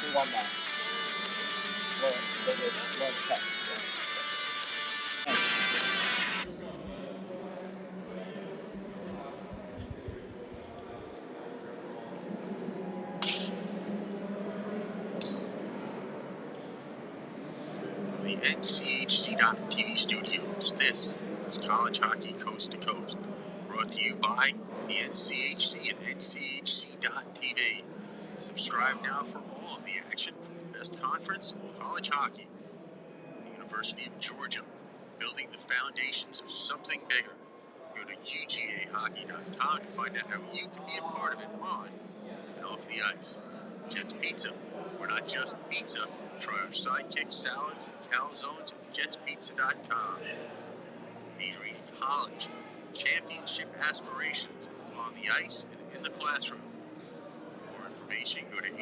We won that. Lawrence Tech. The NCHC.TV studios. This is College Hockey Coast to Coast, brought to you by the NCHC and NCHC.TV. Subscribe now for all of the action from the best conference in college hockey. The University of Georgia, building the foundations of something bigger. Go to UGAHockey.com to find out how you can be a part of it on and off the ice. Jets Pizza. We're not just pizza. Try our sidekick salads and calzones at jetspizza.com. Adrian College. Championship aspirations on the ice and in the classroom. For more information, go to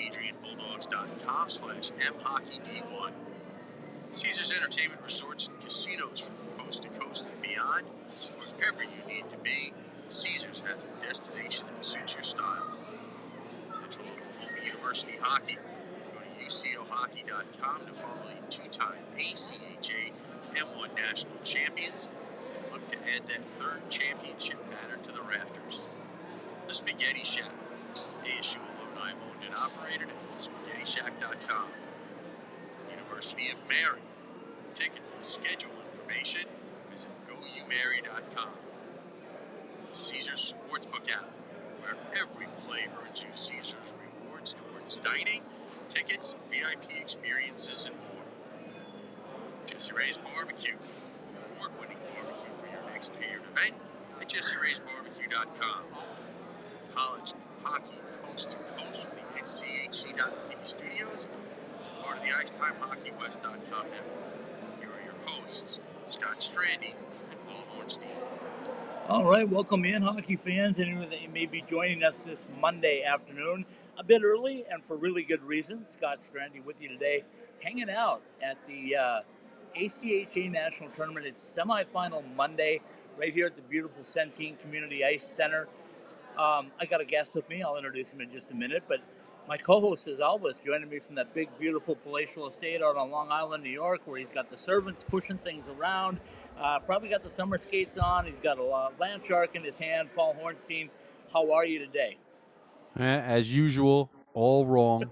adrianbulldogs.com/mhockeyd1. Caesars Entertainment Resorts and Casinos from coast to coast and beyond. Wherever you need to be, Caesars has a destination that suits your style. Central Oklahoma University Hockey. Go to ucohockey.com to follow the two-time ACHA M1 national champions as they look to add that third championship banner to the rafters. The Spaghetti Shack. ASU alumni owned and operated at spaghettishack.com. University of Mary. Tickets and schedule information, visit goumary.com. Caesars Sportsbook app, where every play earns you Caesars rewards towards dining, tickets, VIP experiences, and more. Jesse Ray's Barbecue, award-winning barbecue for your next catered event at jesseraysbarbecue.com. College Hockey Coast to Coast from the NCHC.TV studios. It's a part of the IcetimeHockeyWest.com network. Here are your hosts, Scott Strandy and Paul Hornstein. All right, welcome in, hockey fans, anyone that may be joining us this Monday afternoon. A bit early and for really good reason. Scott Strandy with you today, hanging out at the ACHA National Tournament. It's semifinal Monday right here at the beautiful Centene Community Ice Center. I got a guest with me. I'll introduce him in just a minute, but my co-host is always joining me from that big, beautiful palatial estate out on Long Island, New York, where he's got the servants pushing things around. Probably got the summer skates on. He's got a land shark in his hand. Paul Hornstein, how are you today? As usual, all wrong.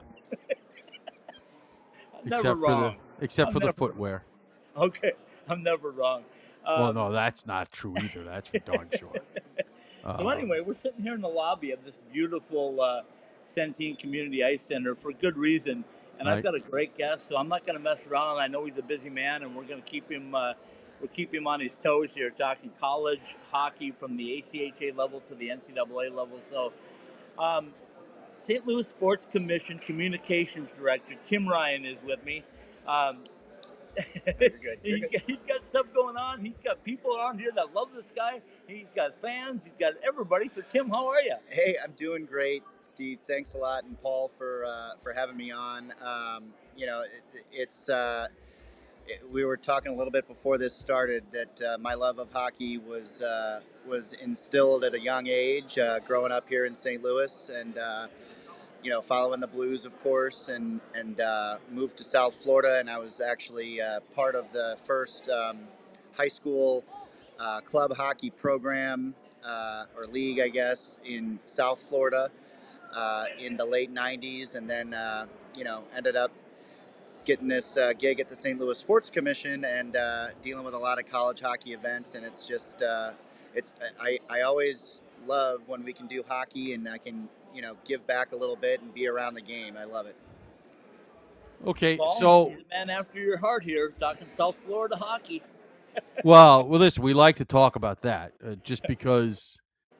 Never wrong. Except for the footwear. Okay, I'm never wrong. Well, no, that's not true either. That's for darn sure. So anyway, we're sitting here in the lobby of this beautiful Centene Community Ice Center for good reason. And Right. I've got a great guest, so I'm not going to mess around. I know he's a busy man, and we're going to keep him on his toes here, talking college hockey from the ACHA level to the NCAA level. So St. Louis Sports Commission Communications Director Tim Ryan is with me. You're good. He's got stuff going on. He's got people around here that love this guy. He's got fans. He's got everybody. So, Tim, how are you? Hey, I'm doing great, Steve. Thanks a lot, and Paul for having me on. We were talking a little bit before this started that my love of hockey was instilled at a young age, growing up here in St. Louis, and following the Blues, of course, and moved to South Florida, and I was actually part of the first high school club hockey program or league, I guess, in South Florida in the late 90s, and then ended up getting this gig at the St. Louis Sports Commission and dealing with a lot of college hockey events, and it's just I always love when we can do hockey and I can give back a little bit and be around the game. I love it. Okay, Paul, so you're the man after your heart here, talking South Florida hockey. well, listen, we like to talk about that just because,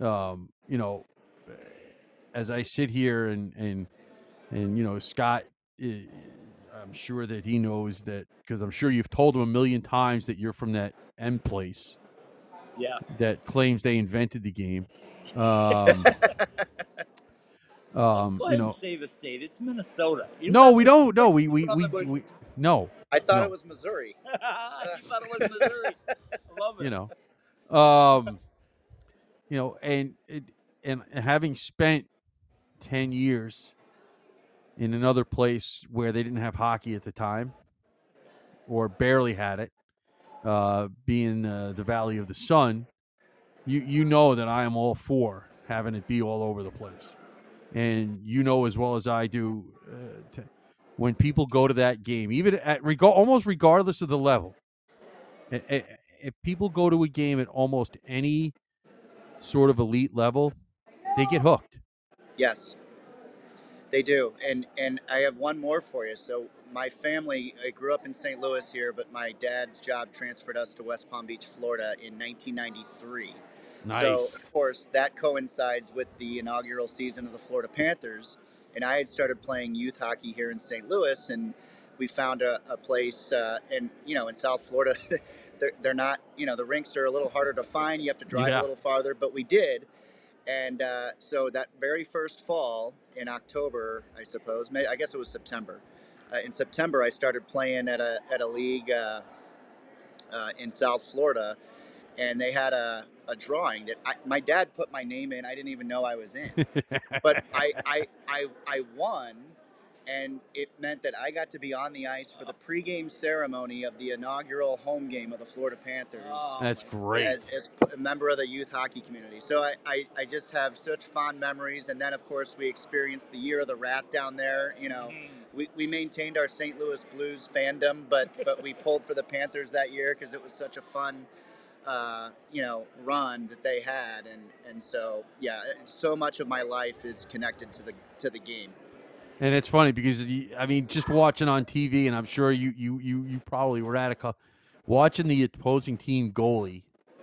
as I sit here and Scott, I'm sure that he knows that because I'm sure you've told him a million times that you're from that M place. Yeah. That claims they invented the game. Go ahead and say the state. It's Minnesota. No, we don't. No, we no. I thought it was Missouri. You thought it was Missouri. I love it. And having spent 10 years in another place where they didn't have hockey at the time, or barely had it, being the Valley of the Sun, you know that I am all for having it be all over the place. And you know as well as I do, when people go to that game, even at almost regardless of the level, if people go to a game at almost any sort of elite level, they get hooked. Yes, they do. And I have one more for you. So my family, I grew up in St. Louis here, but my dad's job transferred us to West Palm Beach, Florida in 1993. So, Nice. of course, that coincides with the inaugural season of the Florida Panthers. And I had started playing youth hockey here in St. Louis, and we found a place, and in South Florida, they're not, the rinks are a little harder to find. You have to drive a Yeah. little farther, but we did. And so that very first fall in October, I suppose, I guess it was September. In September, I started playing at a league in South Florida, and they had a drawing that my dad put my name in. I didn't even know I was in, but I won, and it meant that I got to be on the ice for the pregame ceremony of the inaugural home game of the Florida Panthers. Oh, That's great. As a member of the youth hockey community. So I just have such fond memories. And then, of course, we experienced the Year of the Rat down there. We maintained our St. Louis Blues fandom, but we pulled for the Panthers that year because it was such a fun run that they had, and so yeah, so much of my life is connected to the game. And it's funny because just watching on TV, and I'm sure you probably were at watching the opposing team goalie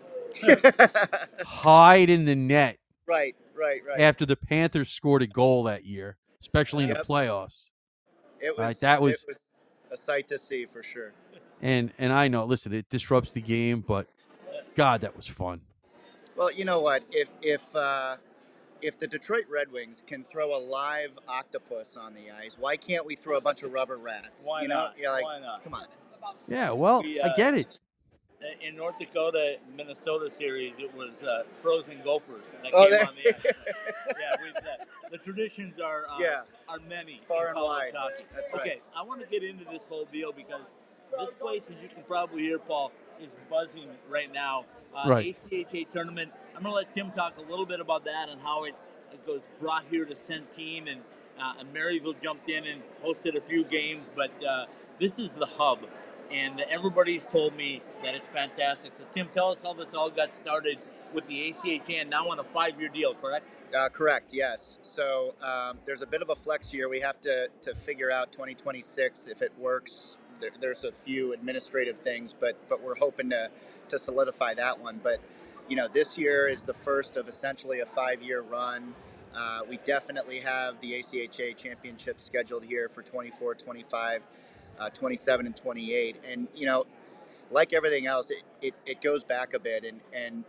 hide in the net Right. after the Panthers scored a goal that year, especially in the playoffs. It was Right, that was a sight to see for sure. And I know, listen, it disrupts the game, but God, that was fun. Well, you know what? If the Detroit Red Wings can throw a live octopus on the ice, why can't we throw a bunch of rubber rats? Why not? Why not? Come on. Yeah, well, I get it. In North Dakota, Minnesota series, it was frozen gophers that Oh, came on the ice. The traditions are many Far in and college wide. hockey. That's right. Okay, I want to get into this whole deal because this place, as you can probably hear, Paul, is buzzing right now. Right. ACHA tournament. I'm going to let Tim talk a little bit about that and how it goes brought here to Centene, and Maryville jumped in and hosted a few games, but this is the hub. And everybody's told me that it's fantastic. So, Tim, tell us how this all got started with the ACHA and now on a 5-year deal, correct? Correct, yes. So there's a bit of a flex year. We have to figure out 2026 if it works. There's a few administrative things, but we're hoping to solidify that one. But, this year is the first of essentially a 5-year run. We definitely have the ACHA championship scheduled here for 24, 25, 27 and 28, and like everything else, it goes back a bit, and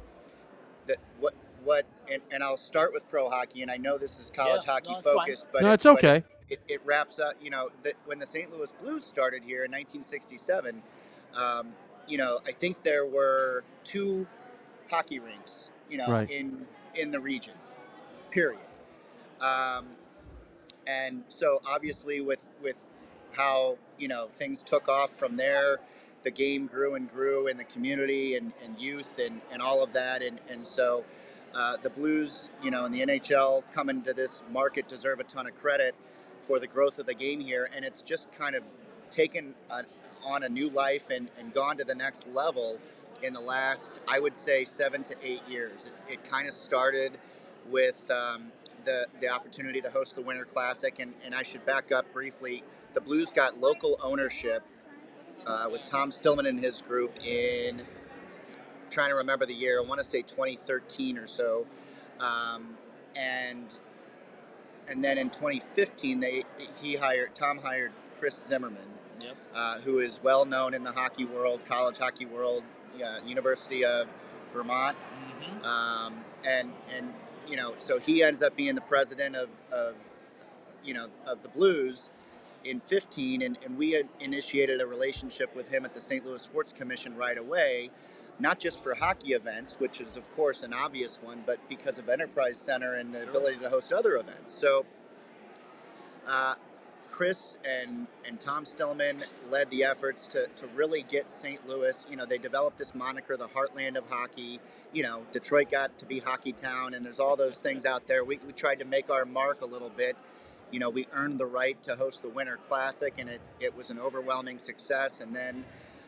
and I'll start with pro hockey, and I know this is college hockey focused, but it's okay. It wraps up. That when the St. Louis Blues started here in 1967, I think there were 2 hockey rinks, Right. in the region, period. And so obviously with how things took off from there, the game grew and grew in the community and youth and all of that, and so the Blues, in the NHL coming to this market deserve a ton of credit for the growth of the game here, and it's just kind of taken on a new life and gone to the next level in the last, I would say, 7 to 8 years. It kind of started with the opportunity to host the Winter Classic, and I should back up briefly. The Blues got local ownership with Tom Stillman and his group in, trying to remember the year, I want to say 2013 or so, and then in 2015 Tom hired Chris Zimmerman, who is well known in the hockey world, college hockey world, University of Vermont, and so he ends up being the president of the Blues in 15, and we had initiated a relationship with him at the St. Louis Sports Commission right away, not just for hockey events, which is of course an obvious one, but because of Enterprise Center and the ability to host other events. So Chris and Tom Stillman led the efforts to really get St. Louis. They developed this moniker, the heartland of hockey. Detroit got to be Hockey Town, and there's all those things out there. We tried to make our mark a little bit. We earned the right to host the Winter Classic, and it was an overwhelming success. And then,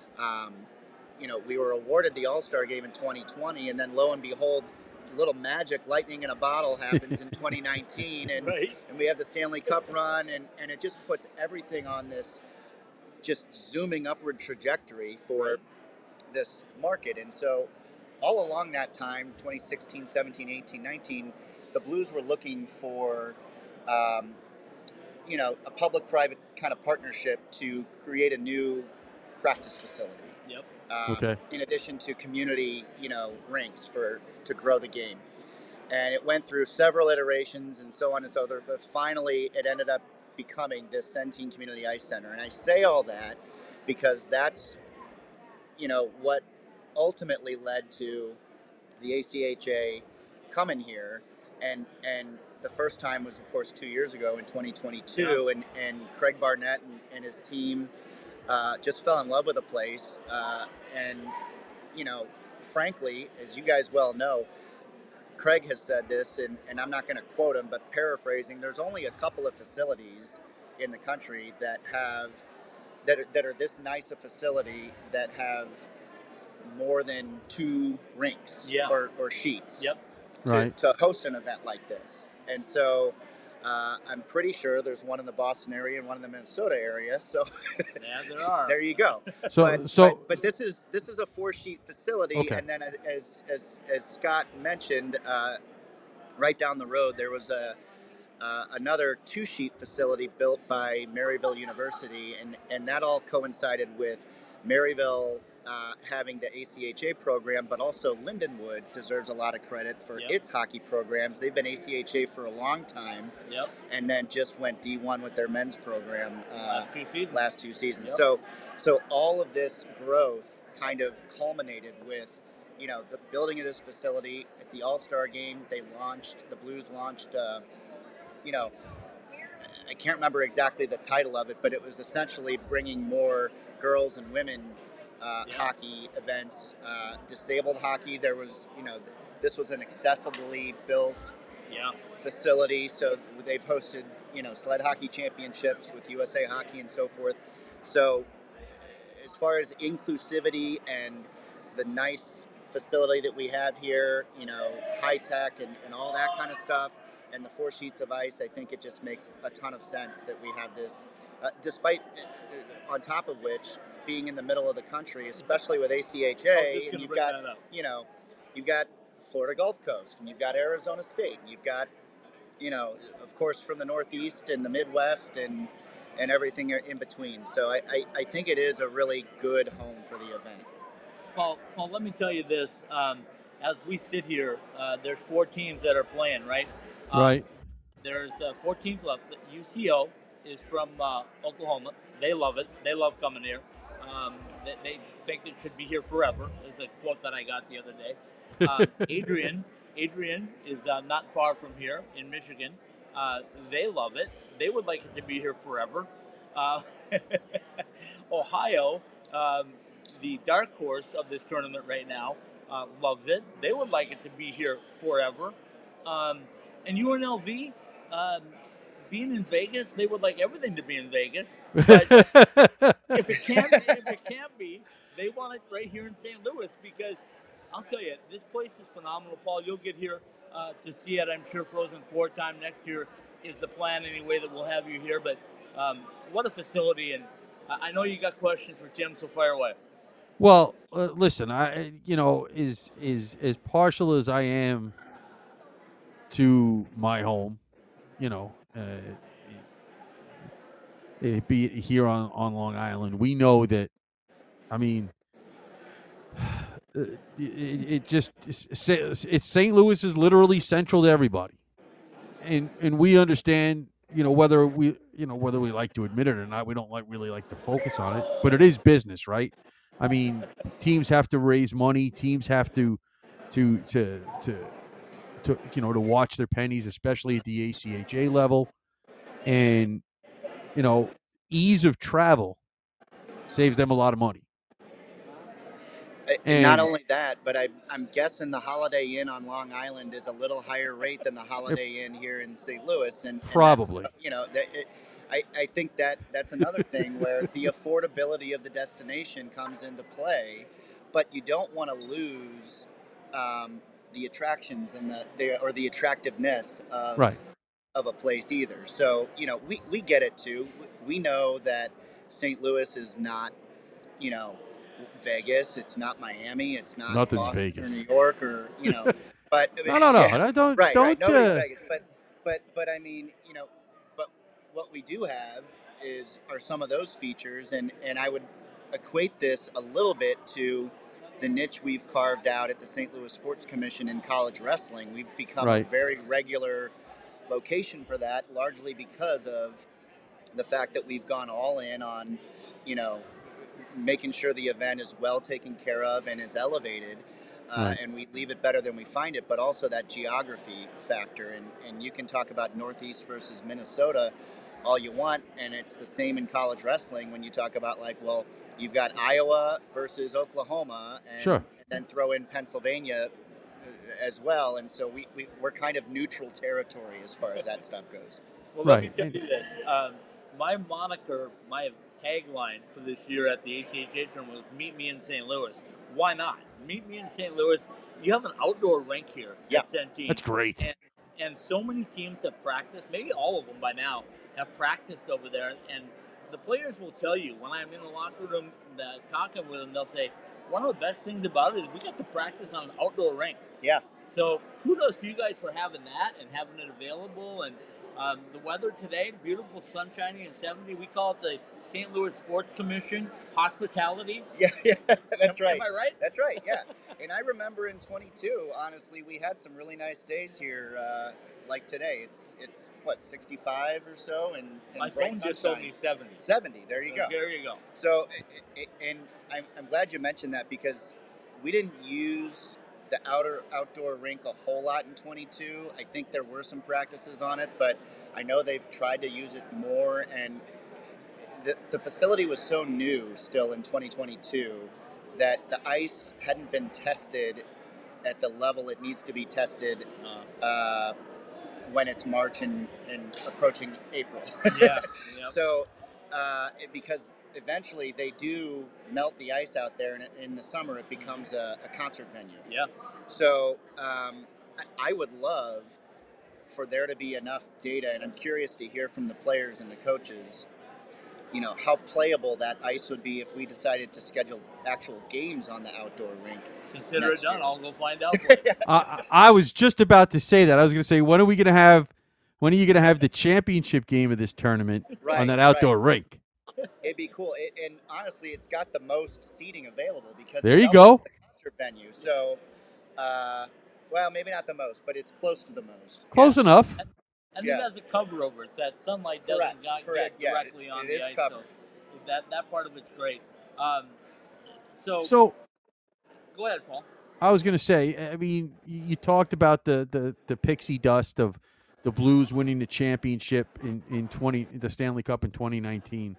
we were awarded the All-Star Game in 2020, and then lo and behold, little magic, lightning in a bottle happens in 2019, and Right. and we have the Stanley Cup run, and it just puts everything on this just zooming upward trajectory for this market. And so all along that time, 2016, 17, 18, 19, the Blues were looking for a public-private kind of partnership to create a new practice facility. Yep. Okay. In addition to community, rinks to grow the game. And it went through several iterations and so on and so forth, but finally it ended up becoming this Centene Community Ice Center. And I say all that because that's, what ultimately led to the ACHA coming here. And the first time was, of course, 2 years ago in 2022, Yeah. and Craig Barnett and his team just fell in love with the place. And, frankly, as you guys well know, Craig has said this, and I'm not going to quote him, but paraphrasing, there's only a couple of facilities in the country that are this nice a facility that have more than 2 rinks Yeah. or sheets Yep. Right. to host an event like this. And so I'm pretty sure there's one in the Boston area and one in the Minnesota area. So Yeah, there are. there you go. So But this is a 4-sheet facility, Okay. and then as Scott mentioned, right down the road there was another 2-sheet facility built by Maryville University, and that all coincided with Maryville having the ACHA program, but also Lindenwood deserves a lot of credit for Yep. its hockey programs. They've been ACHA for a long time, Yep. and then just went D1 with their men's program Last 2 seasons. last 2 seasons. Yep. So all of this growth kind of culminated with, the building of this facility. At the All-Star Game, the Blues launched, I can't remember exactly the title of it, but it was essentially bringing more girls and women hockey events, disabled hockey. There was, this was an accessibly built Yeah. facility, so they've hosted, sled hockey championships with USA Hockey and so forth. So as far as inclusivity and the nice facility that we have here, high tech and all that kind of stuff, and the 4 sheets of ice, I think it just makes a ton of sense that we have this, despite, on top of which, being in the middle of the country, especially with ACHA, and you've got Florida Gulf Coast, and you've got Arizona State, and you've got, of course, from the Northeast and the Midwest and everything in between. So I think it is a really good home for the event. Paul, let me tell you this. As we sit here, there's 4 teams that are playing, right? right. There's 4 teams left. UCO is from Oklahoma. They love it. They love coming here. They think it should be here forever, is a quote that I got the other day. Adrian is not far from here in Michigan. They love it. They would like it to be here forever. Ohio, the dark horse of this tournament right now, loves it. They would like it to be here forever. And UNLV, being in Vegas, they would like everything to be in Vegas. But if it can't be, they want it right here in St. Louis, because I'll tell you, this place is phenomenal, Paul. You'll get here to see it. I'm sure Frozen 4 time next year is the plan anyway, that we'll have you here. But what a facility. And I know you got questions for Tim, so fire away. Well, listen, I as partial as I am to my home, be it here on Long Island, we know that. I mean, it's St. Louis is literally central to everybody, and we understand. Whether we like to admit it or not, we don't really like to focus on it, but it is business, right? I mean, teams have to raise money. Teams have to watch their pennies, especially at the ACHA level. and ease of travel saves them a lot of money. And not only that, but I'm guessing the Holiday Inn on Long Island is a little higher rate than the Holiday Inn here in St. Louis, and probably, I think that's another thing where the affordability of the destination comes into play, but you don't want to lose the attractions and the attractiveness of right. of a place either. So we get it too. We know that St. Louis is not Vegas. It's not Miami. It's not Nothing's Boston Vegas. or New York but No. yeah, Don't. right. Don't. Nobody's Vegas. But I mean, but what we do have are some of those features, and I would equate this a little bit to the niche we've carved out at the St. Louis Sports Commission in college wrestling. We've become a very regular location for that, largely because of the fact that we've gone all in on, making sure the event is well taken care of and is elevated, and we leave it better than we find it, but also that geography factor. And you can talk about Northeast versus Minnesota all you want, and it's the same in college wrestling when you talk about you've got Iowa versus Oklahoma, and then throw in Pennsylvania as well. And so we're kind of neutral territory as far as that stuff goes. Well, let me tell you this. My moniker, my tagline for this year at the ACHA tournament was "Meet me in St. Louis." Why not? Meet me in St. Louis. You have an outdoor rink here at Centene. That's great. And so many teams have practiced, maybe all of them by now, have practiced over there. And the players will tell you, when I'm in the locker room talking with them, they'll say, one of the best things about it is we got to practice on an outdoor rink. Yeah. So kudos to you guys for having that and having it available. And the weather today, beautiful, sunshiny and 70. We call it the St. Louis Sports Commission hospitality. Yeah, that's right. Am I right? That's right, yeah. And I remember in 22, honestly, we had some really nice days here, like today. It's what, 65 or so? And my phone just told me 70. 70, there you go. There you go. So, and I'm glad you mentioned that, because we didn't use the outdoor rink a whole lot in 22. I think there were some practices on it, but I know they've tried to use it more. And the facility was so new still in 2022 that the ice hadn't been tested at the level it needs to be tested when it's March and approaching April. Yeah. Yep. So because eventually they do melt the ice out there, and in the summer it becomes a concert venue. Yeah. So I would love for there to be enough data, and I'm curious to hear from the players and the coaches, how playable that ice would be if we decided to schedule actual games on the outdoor rink. Consider it done. I'll go find out for you. I was just about to say that. I was going to say, when are you going to have the championship game of this tournament on that outdoor rink? It'd be cool. And honestly, it's got the most seating available because there you go. The concert venue. So, well, maybe not the most, but it's close to the most. Close enough. And it has a cover over it. That sunlight doesn't get directly on the ice. Covered. So that part of it's great. So go ahead, Paul. I was going to say, I mean, you talked about the pixie dust of the Blues winning the championship in the Stanley Cup in 2019.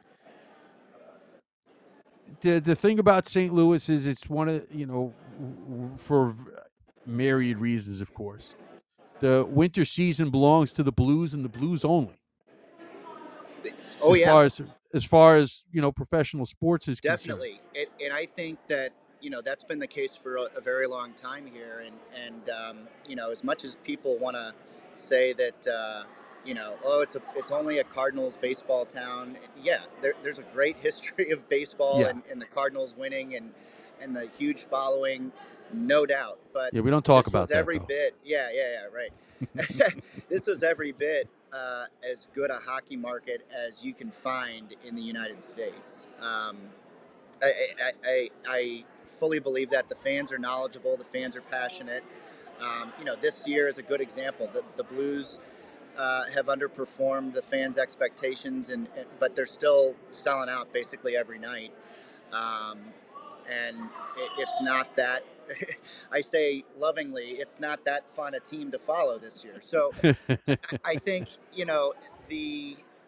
The thing about St. Louis is it's one of, for myriad reasons, of course. The winter season belongs to the Blues and the Blues only. Oh, as far as professional sports is definitely. And I think that that's been the case for a very long time here. And as much as people want to say that it's only a Cardinals baseball town. Yeah, there's a great history of baseball and the Cardinals winning and the huge following. No doubt, but we don't talk about that. Every bit, right. This was every bit as good a hockey market as you can find in the United States. I fully believe that the fans are knowledgeable, the fans are passionate. This year is a good example. The Blues have underperformed the fans' expectations, but they're still selling out basically every night. And it's not that. I say lovingly, it's not that fun a team to follow this year. So I think, the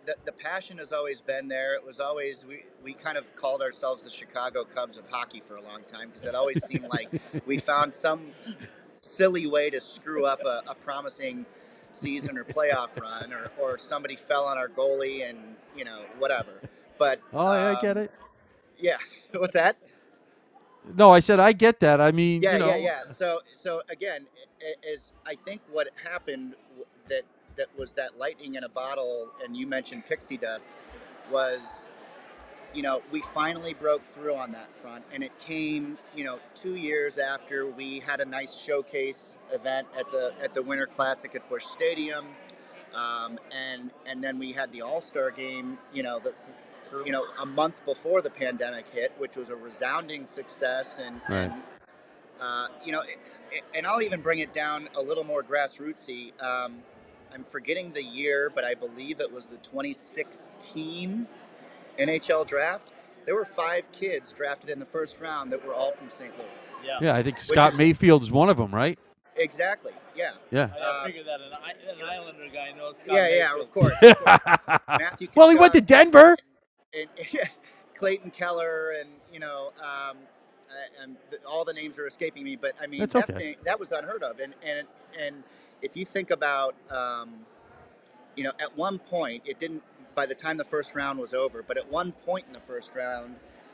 the passion has always been there. It was always we kind of called ourselves the Chicago Cubs of hockey for a long time because it always seemed like we found some silly way to screw up a promising season or playoff run, or somebody fell on our goalie and whatever. But Oh, yeah, I get it. yeah, what's that? No, I said I get that. I mean, Yeah. So again, is I think what happened that was that lightning in a bottle, and you mentioned pixie dust, was we finally broke through on that front, and it came 2 years after we had a nice showcase event at the Winter Classic at Busch Stadium, and then we had the All-Star game, a month before the pandemic hit, which was a resounding success, Right. and I'll even bring it down a little more grassrootsy. I'm forgetting the year, but I believe it was the 2016 NHL draft. There were 5 kids drafted in the first round that were all from St. Louis. Yeah, I think Scott Mayfield is one of them, right? Exactly. Yeah. Yeah. I figured that an Islander guy knows Scott Yeah, Mayfield. of course. Matthew Well, he went to Denver. and Clayton Keller, and all the names are escaping me, but I mean That's that okay. that was unheard of, and if you think about at one point it didn't, by the time the first round was over, but at one point in the first round,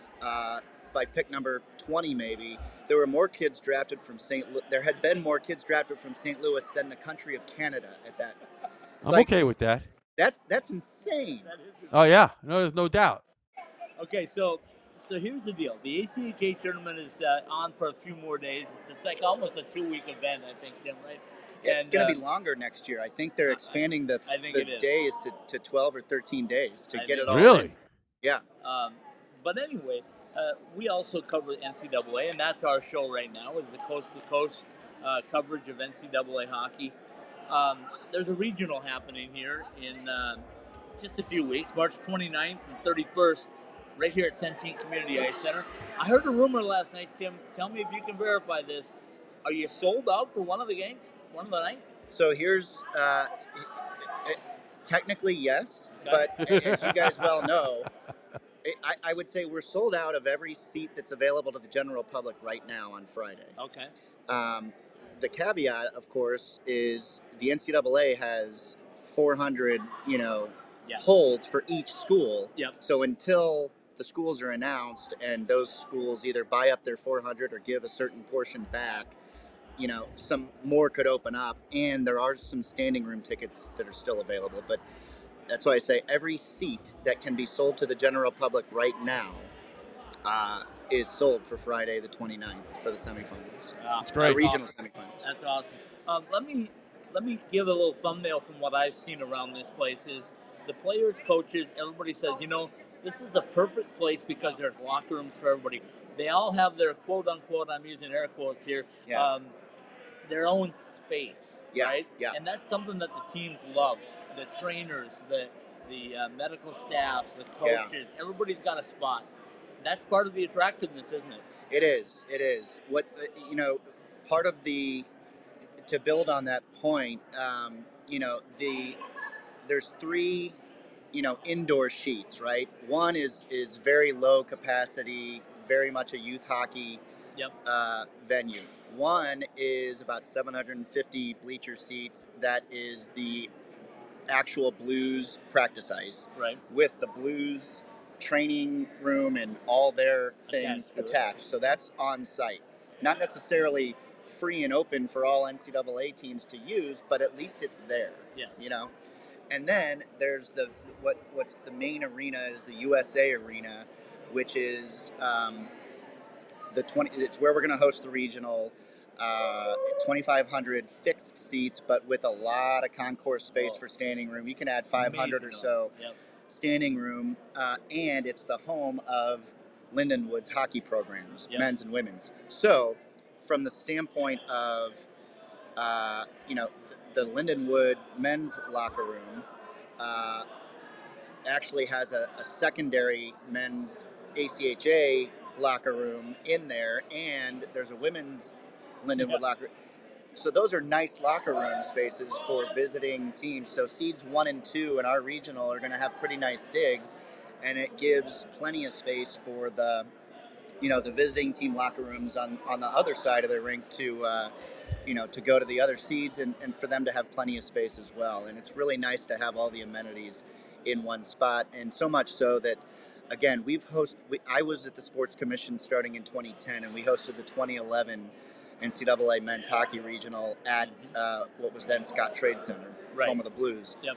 by pick number 20 maybe, there were more kids drafted from there had been more kids drafted from St. Louis than the country of Canada at that. I'm okay with that. That's insane. Oh yeah, no, there's no doubt. Okay, so here's the deal. The ACHA tournament is on for a few more days. It's like almost a 2-week event, I think, Tim, right? It's going to be longer next year. I think they're expanding the days to 12 or 13 days to get it all. Really? Yeah. But anyway, we also cover NCAA, and that's our show right now, is the coast-to-coast coverage of NCAA hockey. There's a regional happening here in just a few weeks, March 29th and 31st, right here at Centene Community Ice Center. I heard a rumor last night, Tim. Tell me if you can verify this. Are you sold out for one of the games, one of the nights? So here's, technically yes, but as you guys well know, I would say we're sold out of every seat that's available to the general public right now on Friday. Okay. The caveat, of course, is the NCAA has 400, holds for each school. Yep. So until the schools are announced and those schools either buy up their 400 or give a certain portion back, some more could open up, and there are some standing room tickets that are still available. But that's why I say every seat that can be sold to the general public right now is sold for Friday the 29th for the semifinals. That's great. The regional semifinals. That's awesome. Let me give a little thumbnail from what I've seen around this place. Is the players, coaches, everybody says, this is a perfect place because there's locker rooms for everybody. They all have their quote unquote, I'm using air quotes here, their own space, right? Yeah. And that's something that the teams love. The trainers, the medical staff, the coaches, everybody's got a spot. That's part of the attractiveness, isn't it? It is. What part of to build on that point, there's 3, indoor sheets, right? One is very low capacity, very much a youth hockey venue. One is about 750 bleacher seats. That is the actual Blues practice ice, right? With the Blues training room and all their things attached. So that's on site. Not necessarily free and open for all NCAA teams to use, but at least it's there. Yes. And then there's what's the main arena is the USA Arena, which is it's where we're going to host the regional. 2,500 fixed seats, but with a lot of concourse space for standing room. You can add 500 or so standing room, and it's the home of Lindenwood's hockey programs, men's and women's. So, from the standpoint of, the Lindenwood men's locker room actually has a secondary men's ACHA locker room in there, and there's a women's Lindenwood locker. so those are nice locker room spaces for visiting teams. So seeds 1 and 2 in our regional are going to have pretty nice digs, and it gives plenty of space for the visiting team locker rooms on the other side of the rink to go to the other seeds and for them to have plenty of space as well. And it's really nice to have all the amenities in one spot, and so much so that, again, I was at the Sports Commission starting in 2010, and we hosted the 2011 NCAA Men's Hockey Regional at what was then Scott Trade Center, Right. home of the Blues. Yep.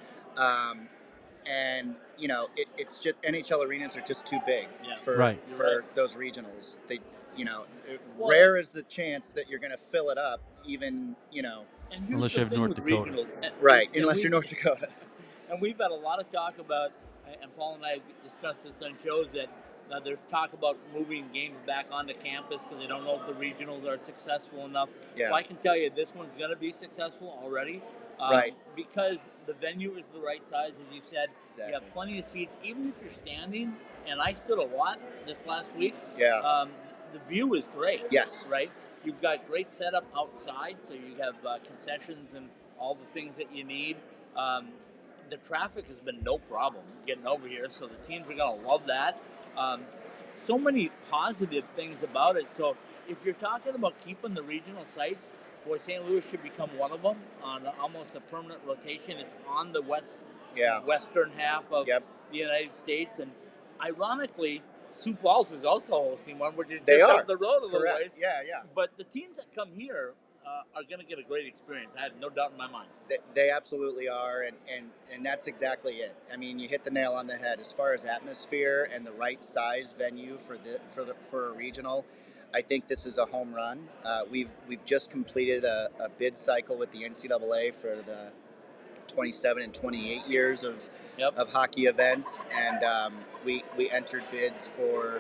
And it's just NHL arenas are just too big for Right. those regionals. They, Well, rare is the chance that you're going to fill it up, even And here's Unless the you have thing North with Dakota. regionals, right, and unless you're North Dakota. And we've had a lot of talk about, and Paul and I discussed this on shows, that there's talk about moving games back onto campus because they don't know if the regionals are successful enough. Yeah. Well, I can tell you this one's going to be successful already. Right. Because the venue is the right size, as you said. Exactly. You have plenty of seats, even if you're standing. And I stood a lot this last week. Yeah. The view is great. Yes. Right. You've got great setup outside, so you have concessions and all the things that you need. The traffic has been no problem getting over here, so the teams are going to love that. So many positive things about it. So if you're talking about keeping the regional sites, boy, St. Louis should become one of them on almost a permanent rotation. It's on the western half of Yep. the United States, and ironically, Sioux Falls is also hosting one, which is They just are. up the road a little Correct. ways. Yeah. But the teams that come here are going to get a great experience. I have no doubt in my mind. They absolutely are, and that's exactly it. I mean, you hit the nail on the head as far as atmosphere and the right size venue for a regional. I think this is a home run. We've just completed a bid cycle with the NCAA for the 27 and 28 years of hockey events, and we entered bids for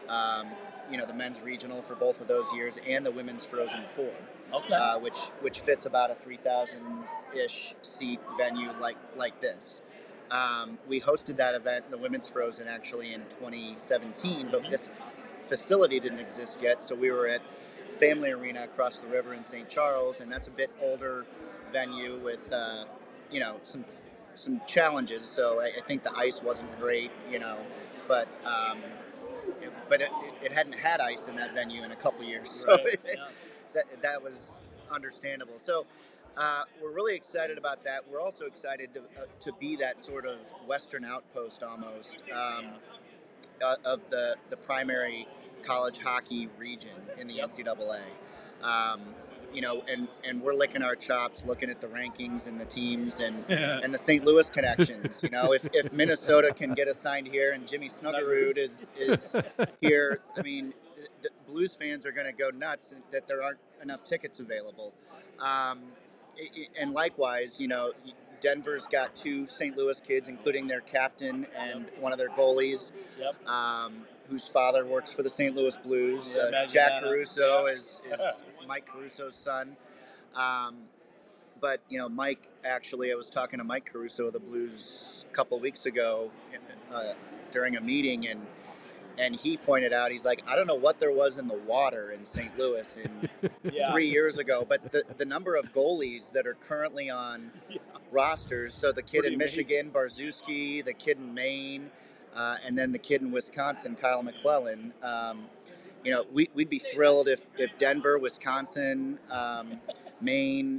the men's regional for both of those years and the women's Frozen Four. Okay. Which fits about a 3,000-ish seat venue like this. We hosted that event, the women's Frozen, actually in 2017, but this facility didn't exist yet, so we were at Family Arena across the river in St. Charles, and that's a bit older venue with some challenges. So I think the ice wasn't great, but it hadn't had ice in that venue in a couple years, so Right, yeah. that was understandable. So we're really excited about that. We're also excited to be that sort of Western outpost almost of the primary college hockey region in the NCAA. And we're licking our chops looking at the rankings and the teams and the St. Louis connections. If Minnesota can get assigned here and Jimmy Snuggerud is here, I mean, the Blues fans are going to go nuts that there aren't enough tickets available. And likewise, Denver's got 2 St. Louis kids, including their captain and one of their goalies, whose father works for the St. Louis Blues. Jack Caruso is Mike Caruso's son. But Mike, actually, I was talking to Mike Caruso of the Blues a couple weeks ago during a meeting, and he pointed out, he's like, I don't know what there was in the water in St. Louis 3 years ago, but the number of goalies that are currently on rosters, so the kid Pretty in Michigan, Barzewski, the kid in Maine, and then the kid in Wisconsin, Kyle McClellan. We'd be thrilled if Denver, Wisconsin, Maine,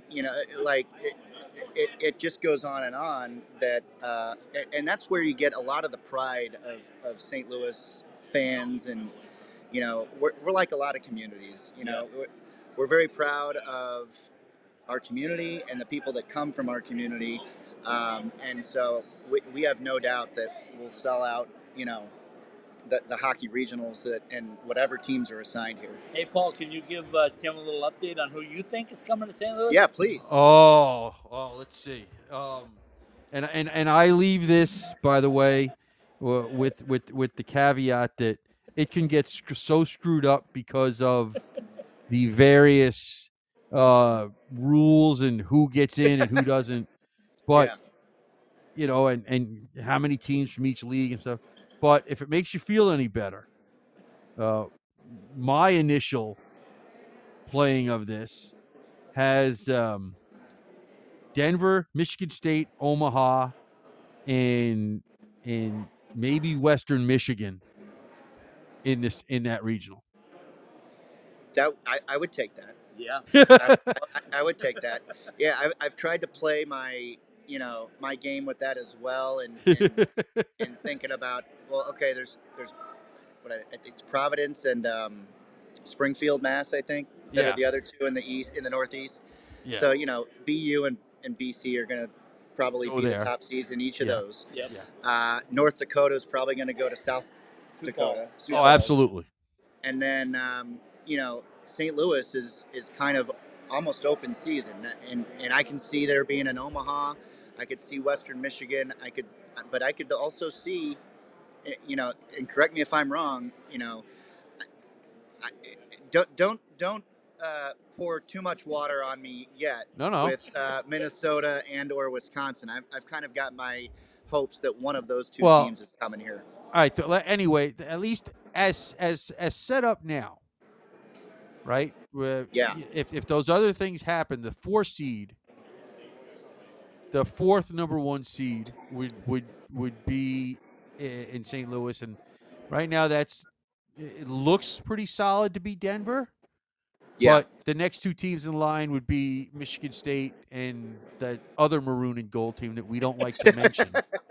it just goes on that, and that's where you get a lot of the pride of St. Louis fans, and we're like a lot of communities. We're very proud of our community and the people that come from our community, and so we have no doubt that we'll sell out the hockey regionals and whatever teams are assigned here. Hey, Paul, can you give Tim a little update on who you think is coming to St. Louis? Yeah, please. Oh, let's see. And I leave this, by the way, with the caveat that it can get so screwed up because of the various rules and who gets in and who doesn't. But and how many teams from each league and stuff. But if it makes you feel any better, my initial playing of this has Denver, Michigan State, Omaha, and maybe Western Michigan in that regional. That I would take that. Yeah. I would take that. Yeah, I've tried to play my my game with that as well, and thinking about, well, okay, there's it's Providence and Springfield, Mass, I think, that are Yeah. the other two in the Northeast. Yeah. So BU and BC are going to probably Go be there. the top seeds in each of Yeah. those. Yep. North Dakota is probably going to go to South Sioux Dakota. Falls. Sioux Oh, Falls. absolutely. And then St. Louis is kind of almost open season, and I can see there being an Omaha. I could see Western Michigan. But I could also see, and correct me if I'm wrong. I, don't pour too much water on me yet. No. With Minnesota and/or Wisconsin, I've kind of got my hopes that one of those two teams is coming here. All right. Anyway, at least as set up now, right? Yeah. If those other things happen, the 4 seed, the 4th number 1 seed would be in St. Louis, and right now it looks pretty solid to be Denver. Yeah. But the next 2 teams in line would be Michigan State and that other maroon and gold team that we don't like to mention.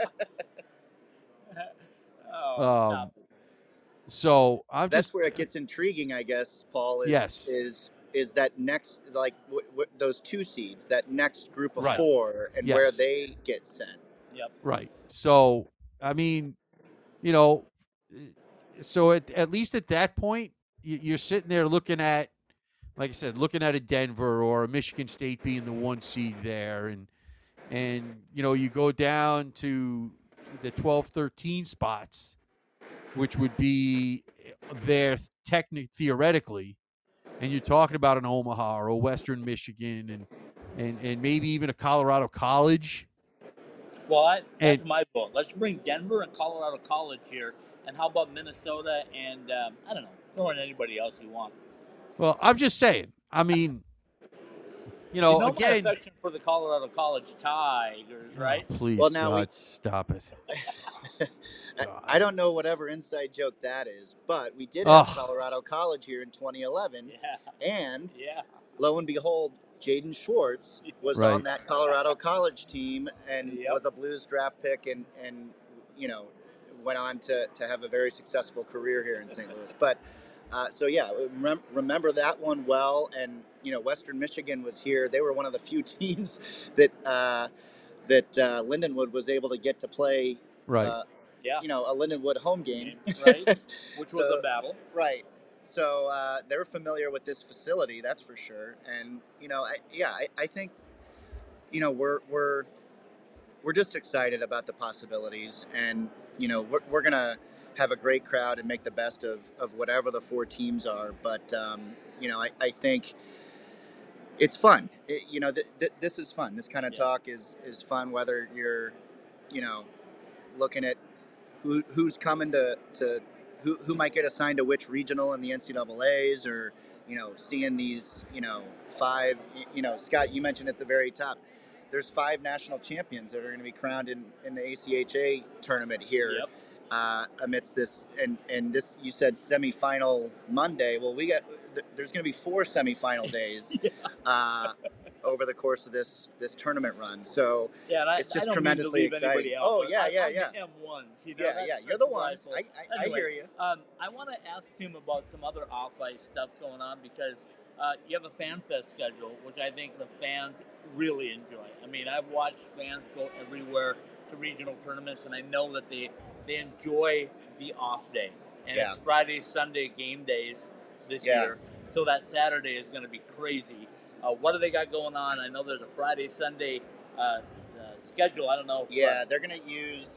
Stop. So that's where it gets intriguing, I guess, Paul. Is that next, like those 2 seeds, that next group of 4, and where they get sent. Yep. Right. So I mean, so at least at that point, you're sitting there looking at, like I said, looking at a Denver or a Michigan State being the 1 seed there, and you go down to the 12, 13 spots, which would be there theoretically, and you're talking about an Omaha or a Western Michigan and maybe even a Colorado College. Well, that's my vote. Let's bring Denver and Colorado College here, and how about Minnesota and I don't know, throw in anybody else you want. Well, I'm just saying. I mean, again, my affection for the Colorado College Tigers, right? Please, well, now God, stop it. I don't know whatever inside joke that is, but we did have Colorado College here in 2011, and lo and behold, Jaden Schwartz was on that Colorado College team and was a Blues draft pick, and went on to have a very successful career here in St. Louis. But so remember that one well, and Western Michigan was here. They were one of the few teams that Lindenwood was able to get to play. Right. A Lindenwood home game, right? Which was a battle, right? So they're familiar with this facility, that's for sure. And I think we're just excited about the possibilities, and we're gonna have a great crowd and make the best of whatever the 4 teams are. But I think it's fun. This is fun. This kind of talk is fun, whether you're looking at who's coming to who might get assigned to which regional in the NCAAs, or seeing these 5. Scott, you mentioned at the very top, there's 5 national champions that are going to be crowned in the ACHA tournament here. Yep. Amidst this, and this, you said semifinal Monday. Well, there's going to be 4 semifinal days over the course of this tournament run. So it's just tremendously exciting. I'm M1s. You're the ones. I hear you. I want to ask Tim about some other off-ice stuff going on, because you have a fan fest schedule, which I think the fans really enjoy. I mean, I've watched fans go everywhere to regional tournaments, and I know that they enjoy the off day. And it's Friday, Sunday game days this year. So that Saturday is going to be crazy. What do they got going on? I know there's a Friday, Sunday schedule. I don't know. They're going to use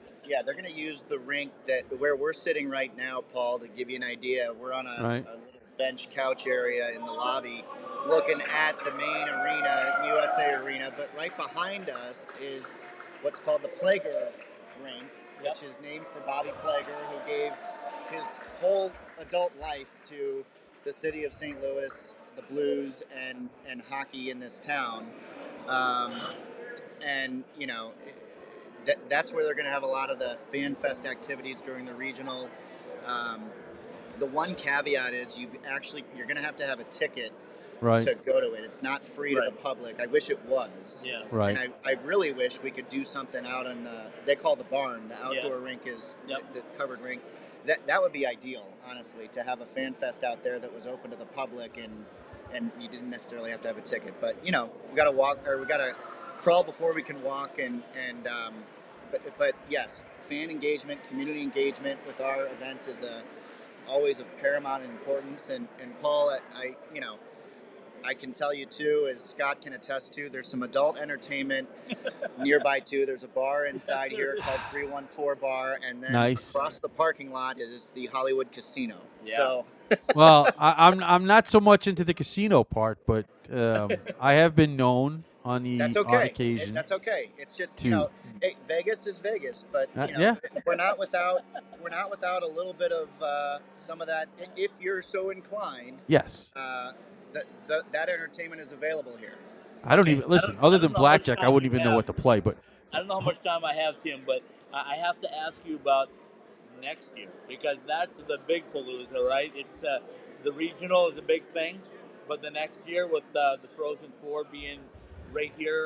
the rink where we're sitting right now, Paul, to give you an idea. We're on a little bench couch area in the lobby looking at the main arena, USA Arena, but right behind us is what's called the Plager rink, which is named for Bobby Plager, who gave his whole adult life to the city of St. Louis, the Blues and hockey in this town. Um, and that's where they're going to have a lot of the fan fest activities during the regional. Um, the one caveat is you're going to have a ticket Right. to go to it. It's not free to the public. I wish it was. Yeah. Right. And I really wish we could do something out in they call the barn. The outdoor rink is the covered rink. That would be ideal, honestly, to have a fan fest out there that was open to the public and you didn't necessarily have to have a ticket. But we got to walk, or we got to crawl before we can walk, but yes, fan engagement, community engagement with our events is always of paramount importance. And Paul, I can tell you too, as Scott can attest to, there's some adult entertainment nearby too. There's a bar inside here called 314 Bar, and then across the parking lot is the Hollywood Casino. Yeah. So, well, I'm not so much into the casino part, but I have been known on the odd occasion. That's okay. It's just Vegas is Vegas, but we're not without a little bit of some of that if you're so inclined. Yes. That entertainment is available here. I don't even listen. Other than blackjack, I wouldn't even know what to play. But I don't know how much time I have, Tim. But I have to ask you about next year, because that's the big Palooza, right? It's the regional is a big thing, but the next year with the Frozen Four being right here,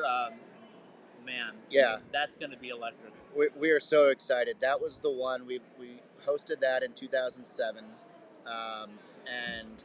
that's going to be electric. We are so excited. That was the one we hosted that in 2007, and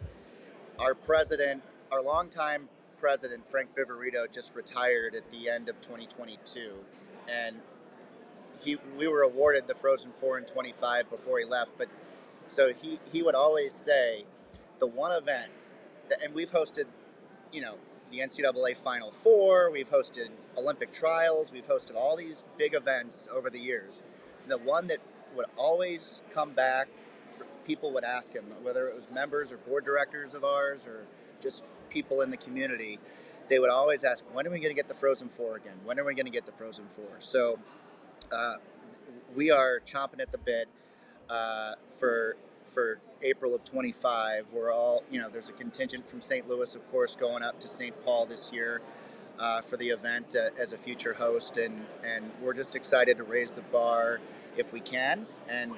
our longtime president, Frank Viverito, just retired at the end of 2022. And we were awarded the Frozen Four in 25 before he left. But so he would always say the one event and we've hosted, the NCAA Final Four, we've hosted Olympic trials, we've hosted all these big events over the years. The one that would always come back, people would ask him, whether it was members or board directors of ours or just people in the community, they would always ask, when are we going to get the Frozen Four again? When are we going to get the Frozen Four? So we are chomping at the bit for April of 25. We're all, there's a contingent from St. Louis, of course, going up to St. Paul this year for the event as a future host. And we're just excited to raise the bar if we can. And,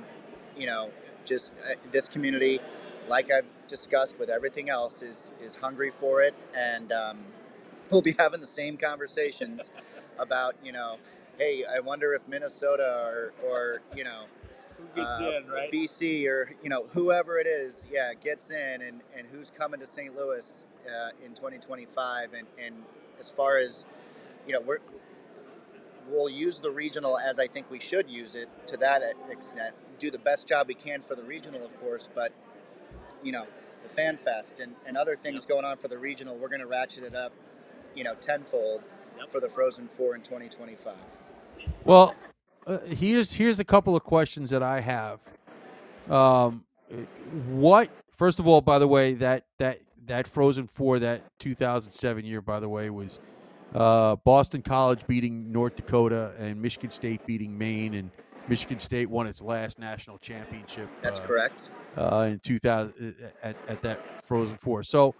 this community, like I've discussed with everything else, is hungry for it. And we'll be having the same conversations about, hey, I wonder if Minnesota or who gets in, right? BC or, whoever it is, gets in and who's coming to St. Louis in 2025. And as far as, we'll use the regional as I think we should use it to that extent. Do the best job we can for the regional, of course, but, the Fan Fest and other things going on for the regional, we're going to ratchet it up, tenfold for the Frozen Four in 2025. Well, here's a couple of questions that I have. First of all, by the way, that Frozen Four, that 2007 year, by the way, was Boston College beating North Dakota and Michigan State beating Maine, and Michigan State won its last national championship. That's correct. In 2000 at that Frozen Four. So,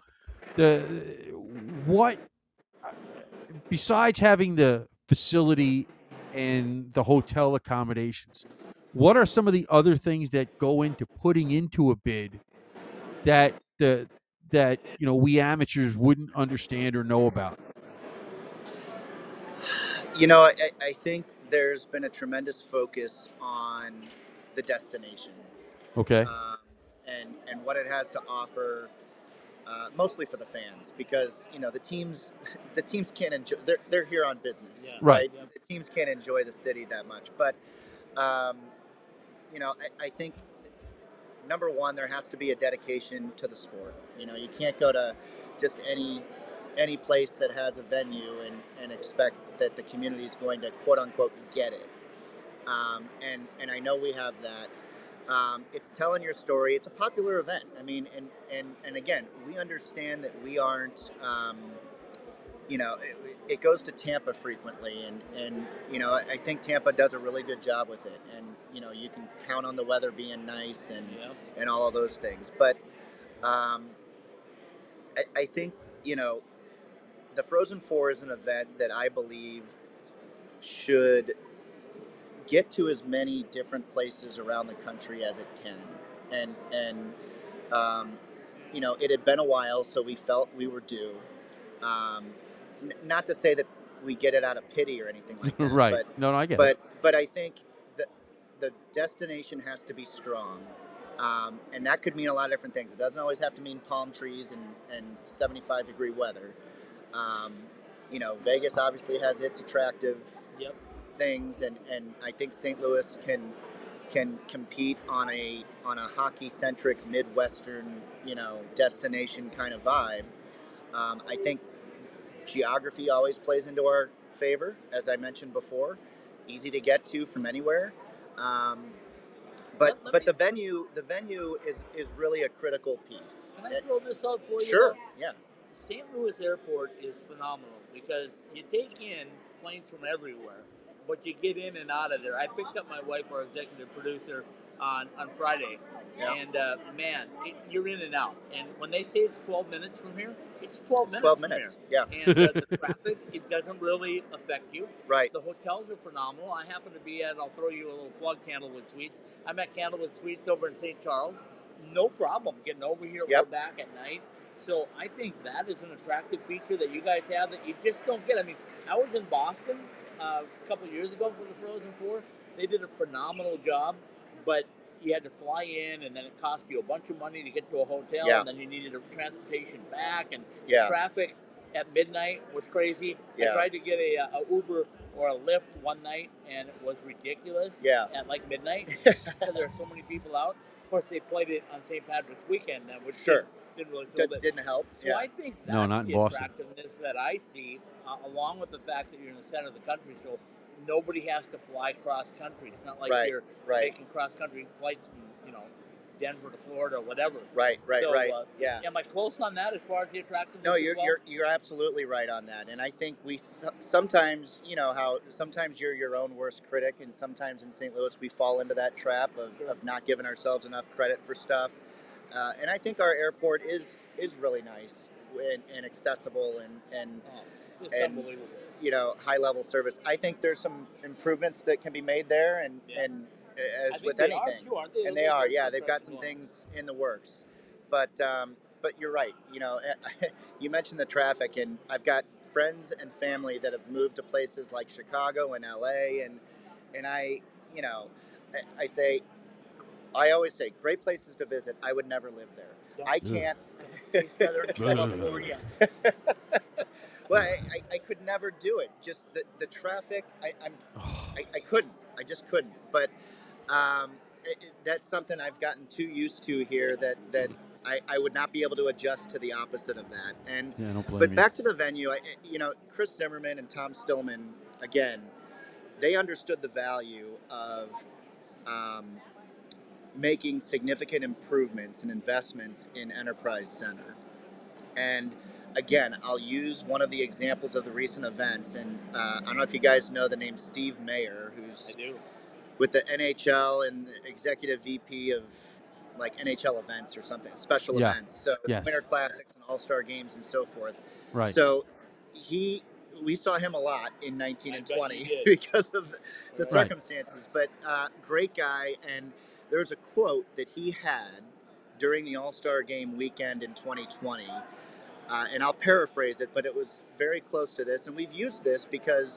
besides having the facility and the hotel accommodations, what are some of the other things that go into putting into a bid that we amateurs wouldn't understand or know about? I think there's been a tremendous focus on the destination. Okay. And what it has to offer, mostly for the fans, because the teams can't enjoy. They're here on business, right? Yeah. The teams can't enjoy the city that much, but I think number one, there has to be a dedication to the sport. You can't go to just any place that has a venue and expect that the community is going to quote unquote get it. And I know we have that. It's telling your story. It's a popular event. I mean, and again, we understand that we aren't, it goes to Tampa frequently, and I think Tampa does a really good job with it. And, you can count on the weather being nice and all of those things. But I think, you know, the Frozen Four is an event that I believe should get to as many different places around the country as it can. And um, you know, it had been a while, so we felt we were due. Um, Not to say that we get it out of pity or anything like that, Right. No, I get it. but I think that the destination has to be strong. And that could mean a lot of different things. It doesn't always have to mean palm trees and 75-degree weather. Um, you know, Vegas obviously has its attractive Yep. things, and I think St. Louis can compete on a hockey centric Midwestern, you know, destination kind of vibe. I think geography always plays into our favor, as I mentioned before, easy to get to from anywhere. Um, but the venue is really a critical piece. Can I throw this out for you? Sure, Though? yeah, St. Louis Airport is phenomenal because you take in planes from everywhere, but you get in and out of there. I picked up my wife, our executive producer, on Friday, yeah. and man, you're in and out. And when they say it's 12 minutes from here, it's 12 It's minutes 12 from minutes, here. yeah. And the traffic, it doesn't really affect you. Right. The hotels are phenomenal. I happen to be at, I'll throw you a little plug, Candlewood Suites. I'm at Candlewood Suites over in St. Charles. No problem getting over here Yep. or back at night. So I think that is an attractive feature that you guys have that you just don't get. I mean, I was in Boston a couple of years ago for the Frozen Four. They did a phenomenal job, but you had to fly in, and then it cost you a bunch of money to get to a hotel, Yeah. and then you needed a transportation back, and Yeah. the traffic at midnight was crazy. I Yeah. tried to get a Uber or a Lyft one night, and it was ridiculous. Yeah. At like midnight, because there are so many people out. Of course, they played it on St. Patrick's weekend, which Sure. didn't really feel that. Didn't help. So Yeah. I think that's No, not in the Boston. attractiveness that I see, along with the fact that you're in the center of the country. So nobody has to fly cross country. It's not like Right, you're right. making cross country flights from, you know, Denver to Florida or whatever. Right. So, Right. Yeah. Am I close on that as far as the attractiveness? No, as you're well? you're absolutely right on that, and I think we sometimes, you know, how sometimes you're your own worst critic, and sometimes in St. Louis we fall into that trap Sure. of not giving ourselves enough credit for stuff, and I think our airport is really nice and accessible and Oh, just and unbelievable. you know, high level service. I think there's some improvements that can be made there, Yeah. and I as think with they are anything, too, aren't they? and they are, yeah, they've That's got right some as well. things in the works, but you're right. You know, you mentioned the traffic, and I've got friends and family that have moved to places like Chicago and LA, and I, you know, I say, I always say, great places to visit. I would never live there. Don't I Yeah. can't. say Southern California. Well, I could never do it. Just the traffic. I couldn't. I just couldn't. But that's something I've gotten too used to here that I would not be able to adjust to the opposite of that. And Yeah, I don't blame but you. back to the venue. You know, Chris Zimmerman and Tom Stillman again. They understood the value of making significant improvements and investments in Enterprise Center. And again, I'll use one of the examples of the recent events. And I don't know if you guys know the name Steve Mayer, I who's do. with the NHL and the executive VP of like NHL events or something, special Yeah. events. So Yes. Winter Classics and All-Star games and so forth. Right. So we saw him a lot in 19 I and bet 20 you did. because of the Right. circumstances. But great guy. And there's a quote that he had during the All-Star game weekend in 2020. And I'll paraphrase it, but it was very close to this. And we've used this because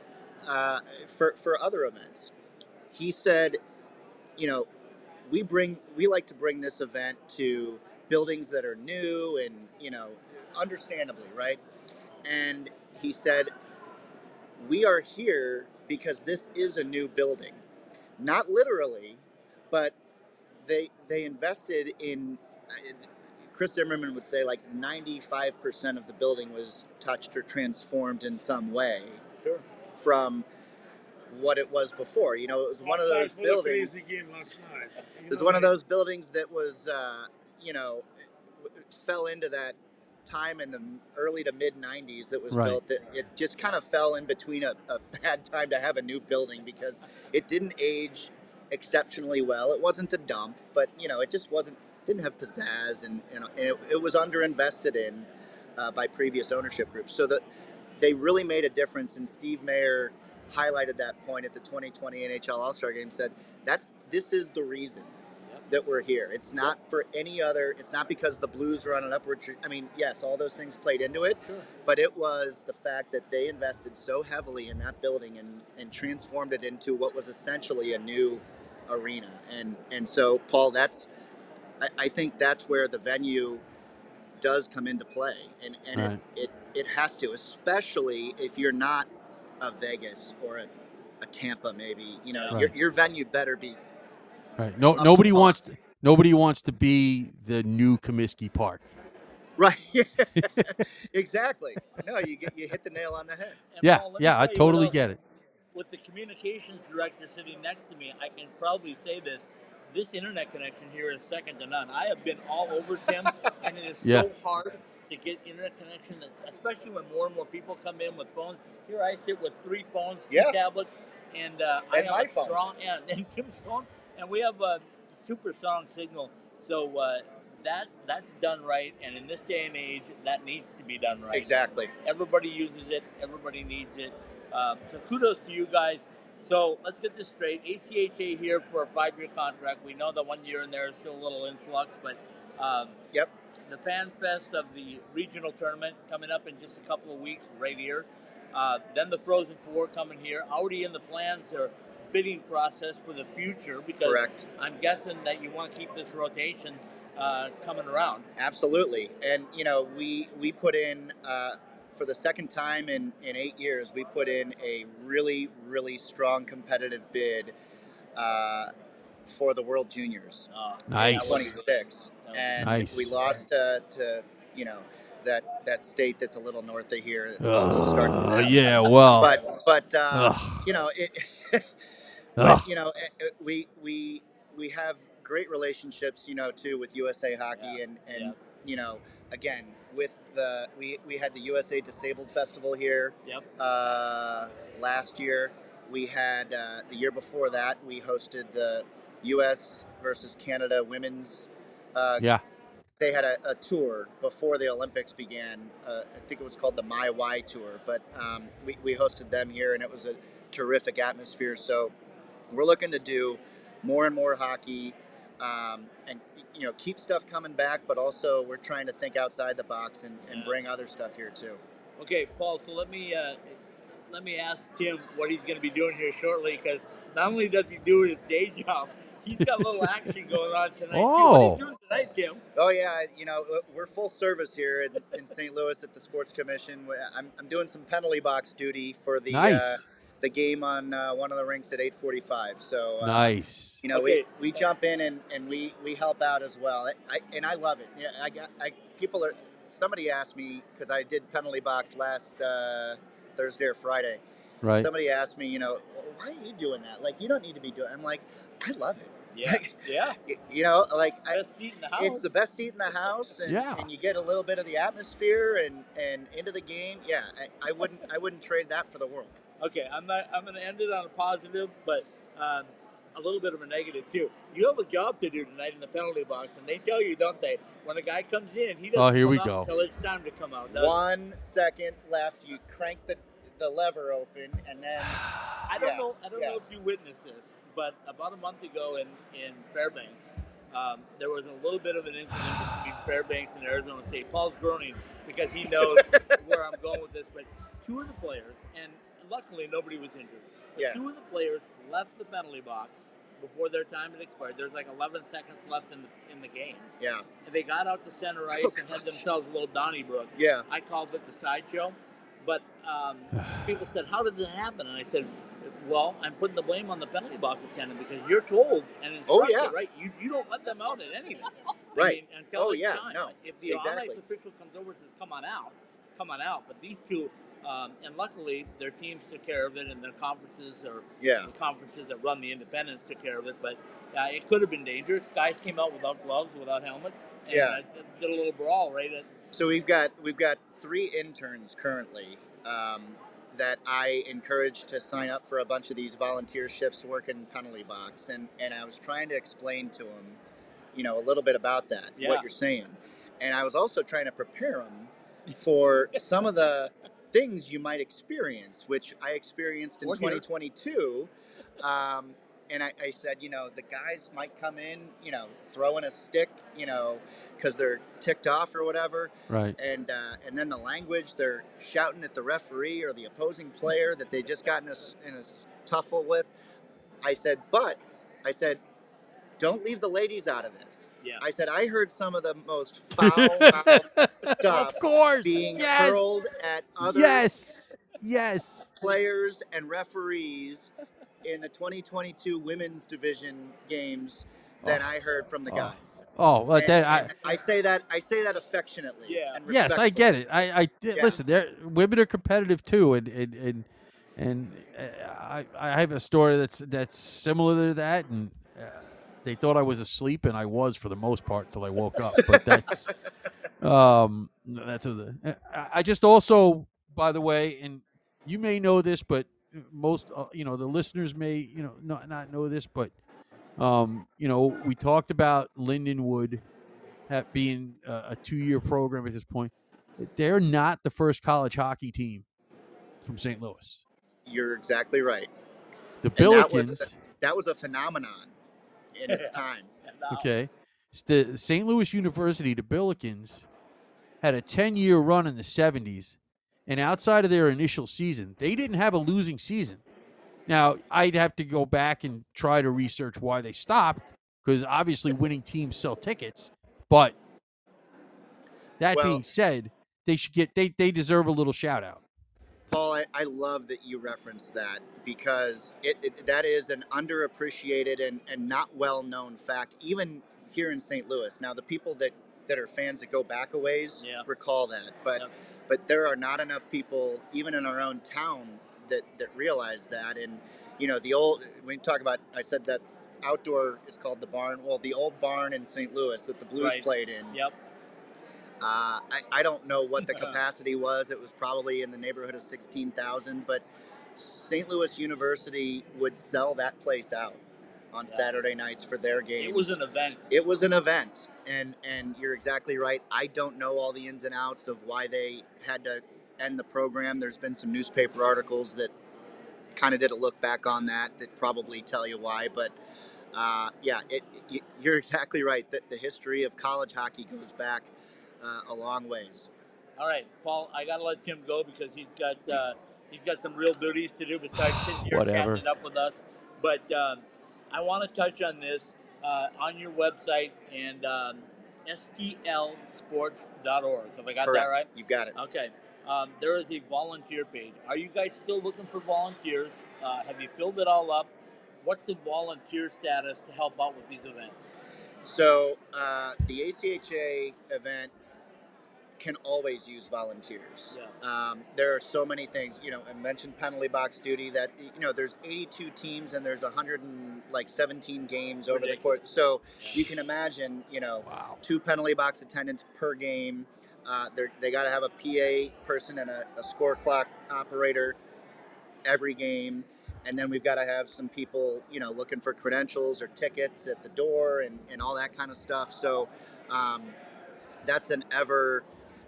for other events. He said, you know, we like to bring this event to buildings that are new and, you know, understandably, right? And he said, we are here because this is a new building. Not literally, but they invested in Chris Zimmerman would say like 95% of the building was touched or transformed in some way Sure. from what it was before. You know, it was one of those buildings. Game last night. It was one of those buildings that was, you know, fell into that time in the early to mid 90s that was Right. built that it just kind of fell in between a bad time to have a new building because it didn't age exceptionally well. It wasn't a dump, but, you know, it just didn't have pizzazz, and it was underinvested in by previous ownership groups. So that they really made a difference. And Steve Mayer highlighted that point at the 2020 NHL All-Star Game. Said this is the reason that we're here. It's not for any other. It's not because the Blues are on an upward. I mean, yes, all those things played into it, Sure. but it was the fact that they invested so heavily in that building and transformed it into what was essentially a new arena. And so, Paul, I think that's where the venue does come into play, and Right. it has to, especially if you're not a Vegas or a Tampa, maybe. You know, Right. your venue better be. Right. No, Up nobody to wants to be the new Comiskey Park. Right. Exactly. No, you hit the nail on the head. And Yeah, Paul, let me yeah, I tell you what totally else. get it. With the communications director sitting next to me, I can probably say this. This internet connection here is second to none. I have been all over Tim, and it is Yeah. so hard to get internet connection, especially when more and more people come in with phones. Here I sit with 3 phones, 2 Yeah. tablets, and I have my a phone. strong, and Tim's phone, and we have a super strong signal. So that's done right, and in this day and age, that needs to be done right. Exactly. Everybody uses it. Everybody needs it. So kudos to you guys. So let's get this straight. ACHA here for a 5-year contract. We know that 1 year in there is still a little influx, but Yep. the Fan Fest of the regional tournament coming up in just a couple of weeks right here. Then the Frozen Four coming here. Already in the plans or bidding process for the future because Correct. I'm guessing that you want to keep this rotation coming around. Absolutely. And you know, we put in for the second time in 8 years, we put in a really, really strong competitive bid for the World Juniors. Nice. 26. And Nice. we lost to you know, that state that's a little north of here that also starts with F. Yeah, well. But Ugh. you know, Ugh. but you know, we have great relationships, you know, too, with USA Hockey, and you know, again, with we had the USA Disabled Festival here. Yep. Last year. We had the year before that, we hosted the U.S. versus Canada women's. Yeah. They had a tour before the Olympics began. I think it was called the My Y Tour, but we hosted them here, and it was a terrific atmosphere. So we're looking to do more and more hockey, and you know, keep stuff coming back, but also we're trying to think outside the box and bring other stuff here too. Okay, Paul. So let me ask Tim what he's going to be doing here shortly, because not only does he do his day job, he's got a little action going on tonight. Oh. Too. What are you doing tonight, Tim? Oh yeah, you know, we're full service here in St. Louis at the Sports Commission. I'm doing some penalty box duty for the Nice. The game on one of the rinks at 8:45. So Nice. you know, Okay. we jump in and we help out as well. I love it. Yeah, somebody asked me, because I did penalty box last Thursday or Friday. Right. Somebody asked me, you know, why are you doing that? Like, you don't need to be doing. I'm like, I love it. Yeah, yeah. You know, like Best seat in the house. it's the best seat in the house, and, Yeah. and you get a little bit of the atmosphere and into the game. Yeah, I wouldn't trade that for the world. Okay, I'm going to end it on a positive, but a little bit of a negative too. You have a job to do tonight in the penalty box, and they tell you, don't they? When a guy comes in, he doesn't here come we out go. until it's time to come out. does he? 1 second left. You crank the lever open, and then I don't know if you witnessed this, but about a month ago in Fairbanks, there was a little bit of an incident between Fairbanks and Arizona State. Paul's groaning because he knows where I'm going with this, but 2 of the players, and luckily nobody was injured, but Yeah. 2 of the players left the penalty box before their time had expired. There's like 11 seconds left in the game. Yeah. And they got out to center ice and had themselves a little Donnybrook. Yeah. I called it the sideshow. But people said, how did that happen? And I said, well, I'm putting the blame on the penalty box attendant, because you're told and instructed, right? You don't let them out at anything. Right. I mean, until it's time. No. If the Exactly. on-ice official comes over and says, come on out. But these 2, and luckily their teams took care of it, and their conferences, or Yeah. the conferences that run the independents, took care of it. But it could have been dangerous. Guys came out without gloves, without helmets, and did a little brawl right at. So we've got 3 interns currently that I encourage to sign up for a bunch of these volunteer shifts working penalty box, and I was trying to explain to them a little bit about that, Yeah. what you're saying. And I was also trying to prepare them for some of the things you might experience, which I experienced in We're here. 2022. And I said, the guys might come in, throwing a stick, because they're ticked off or whatever. Right. And then the language, they're shouting at the referee or the opposing player that they just got in a tuffle with. I said, don't leave the ladies out of this. Yeah. I said, I heard some of the most foul-mouthed stuff Of course. being Yes. hurled at other Yes. players and referees in the 2022 women's division games than I heard from the guys. Oh, well, And I say that affectionately. Yeah. And yes, I respectfully. get it. I Yeah. listen. Women are competitive too, and I have a story that's similar to that, and they thought I was asleep, and I was for the most part until I woke up. But that's I just also, by the way, and you may know this, but most the listeners may not know this, but we talked about Lindenwood being a 2-year program at this point. They're not the first college hockey team from St. Louis. You're exactly right. The And Billikens. that was a phenomenon in its time. No. Okay. The St. Louis University, the Billikens, had a 10-year run in the 70s, and outside of their initial season, they didn't have a losing season. Now, I'd have to go back and try to research why they stopped, because obviously winning teams sell tickets. But that being said, they should they deserve a little shout out. Paul, I love that you referenced that, because that is an underappreciated and not well-known fact, even here in St. Louis. Now, the people that are fans that go back a ways recall that, but there are not enough people, even in our own town, that realize that. And, the old, when you talk about, I said that outdoor is called the barn. Well, the old barn in St. Louis that the Blues played in. Yep. I don't know what the capacity was. It was probably in the neighborhood of 16,000, but St. Louis University would sell that place out on Saturday nights for their games. It was an event. It was an event, and you're exactly right. I don't know all the ins and outs of why they had to end the program. There's been some newspaper articles that kind of did a look back on that probably tell you why, but you're exactly right. The history of college hockey goes back a long ways. All right, Paul, I gotta let Tim go because he's got some real duties to do besides sitting here catching up with us. But I want to touch on this on your website and stlsports.org. Have I got Correct. that right? You got it. Okay. There is a volunteer page. Are you guys still looking for volunteers? Have you filled it all up? What's the volunteer status to help out with these events? So the ACHA event can always use volunteers. Yeah. There are so many things. I mentioned penalty box duty. That there's 82 teams and there's 117 games over the course. So you can imagine, 2 penalty box attendants per game. They got to have a PA person and a score clock operator every game. And then we've got to have some people, looking for credentials or tickets at the door and all that kind of stuff. So that's an ever,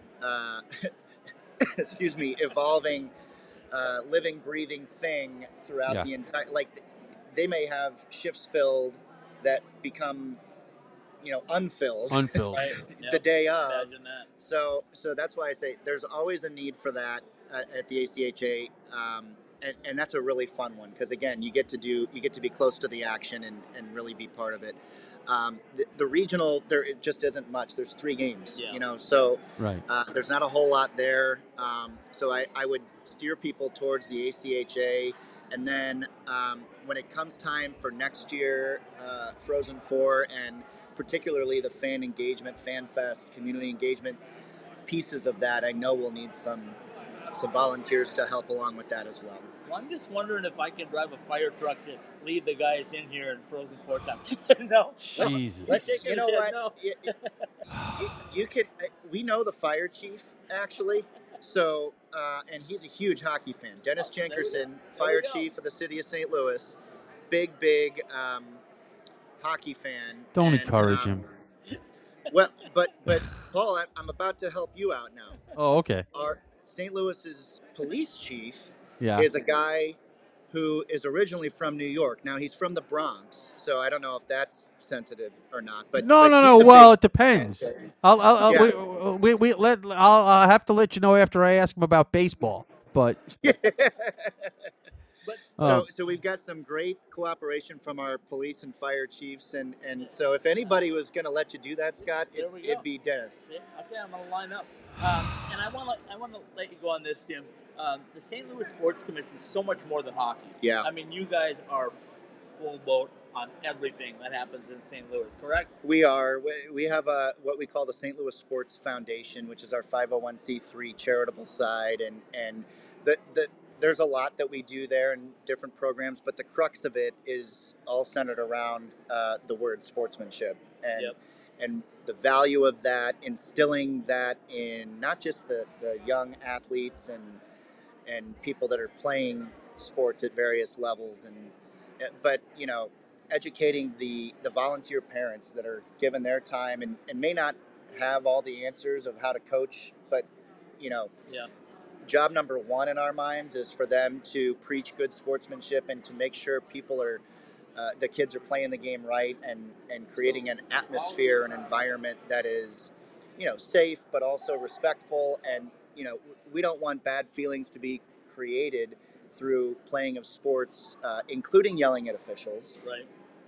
evolving, living, breathing thing throughout the entire. They may have shifts filled that become, unfilled. Right. The day of. Imagine that. So that's why I say there's always a need for that at the ACHA. And that's a really fun one because again, you get to be close to the action and really be part of it. The regional, it just isn't much. There's 3 games, so right. There's not a whole lot there. So I would steer people towards the ACHA, and then when it comes time for next year, Frozen 4, and particularly the fan engagement, Fan Fest, community engagement pieces of that, I know we'll need some volunteers to help along with that as well. Well, I'm just wondering if I can drive a fire truck to lead the guys in here in Frozen 4 time. No. Jesus. You know what? No. You could. We know the fire chief actually. So, and he's a huge hockey fan. Dennis Jenkerson, fire chief of the city of St. Louis, big hockey fan. Don't encourage him. Well, but Paul, I'm about to help you out now. Oh, okay. Our St. Louis's police chief Yeah. is a guy who is originally from New York. Now he's from the Bronx, so I don't know if that's sensitive or not. But No. he's a Well, big. it depends. I'll Yeah. I'll have to let you know after I ask him about baseball. But But So we've got some great cooperation from our police and fire chiefs, and so if anybody was going to let you do that, Scott, there we go. it'd be Dennis. See, okay, I'm going to line up. And I want to let you go on this, Tim. The St. Louis Sports Commission is so much more than hockey. Yeah. I mean, you guys are full boat on everything that happens in St. Louis, correct? We are. We have what we call the St. Louis Sports Foundation, which is our 501c3 charitable side, and the there's a lot that we do there and different programs, but the crux of it is all centered around the word sportsmanship and Yep. and the value of that, instilling that in not just the young athletes and people that are playing sports at various levels, and but educating the volunteer parents that are given their time and may not have all the answers of how to coach, but you know Yeah. job number one in our minds is for them to preach good sportsmanship and to make sure people are the kids are playing the game right and creating an atmosphere, an environment that is safe but also respectful, and we don't want bad feelings to be created through playing of sports, including yelling at officials, Right.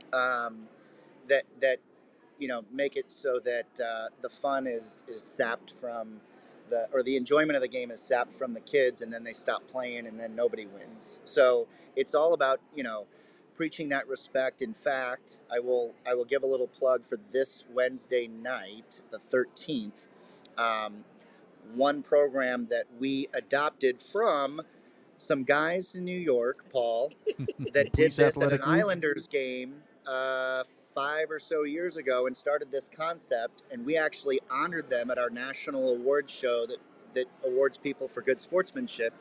that make it so that the fun is sapped from the enjoyment of the game is sapped from the kids, and then they stop playing, and then nobody wins. So it's all about preaching that respect. In fact, I will give a little plug for this Wednesday night, the 13th. One program that we adopted from some guys in New York, Paul, that did Police this at an Athletic League? Islanders game 5 or so years ago and started this concept, and we actually honored them at our national awards show that awards people for good sportsmanship.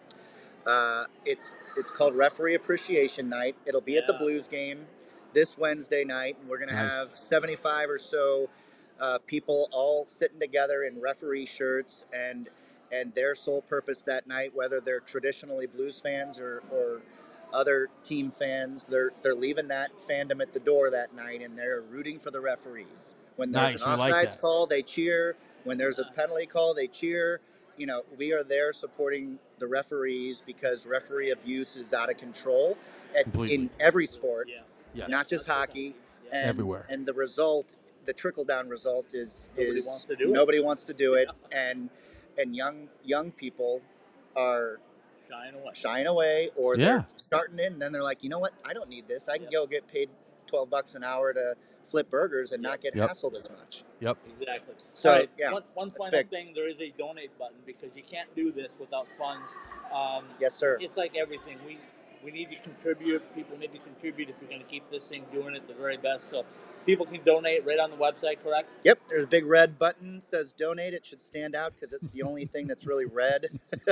It's called Referee Appreciation Night. It'll be at the Yeah. Blues game this Wednesday night, and we're going to Nice. have 75 or so people all sitting together in referee shirts, and their sole purpose that night, whether they're traditionally Blues fans or other team fans, they're leaving that fandom at the door that night, and they're rooting for the referees. When there's Nice, an we like offsides that. call, they cheer. When there's a penalty call, they cheer. We are there supporting the referees because referee abuse is out of control Completely. in every sport, Yeah. Yes. not just hockey. Yeah. And, Everywhere. And the result, the trickle down result is Nobody wants to do it. nobody wants to do it, and young people are Shying away. or Yeah. they're starting in, and then they're like, you know what, I don't need this. I can go get paid $12 an hour to flip burgers and not get Yep. hassled as much. Yep. Exactly. So, All right, yeah, one that's final big. thing: there is a donate button because you can't do this without funds. Yes, sir. It's like everything. We need to contribute. People need to contribute if you're going to keep this thing doing it the very best. So people can donate right on the website, correct? Yep, there's a big red button says donate. It should stand out because it's the only thing that's really red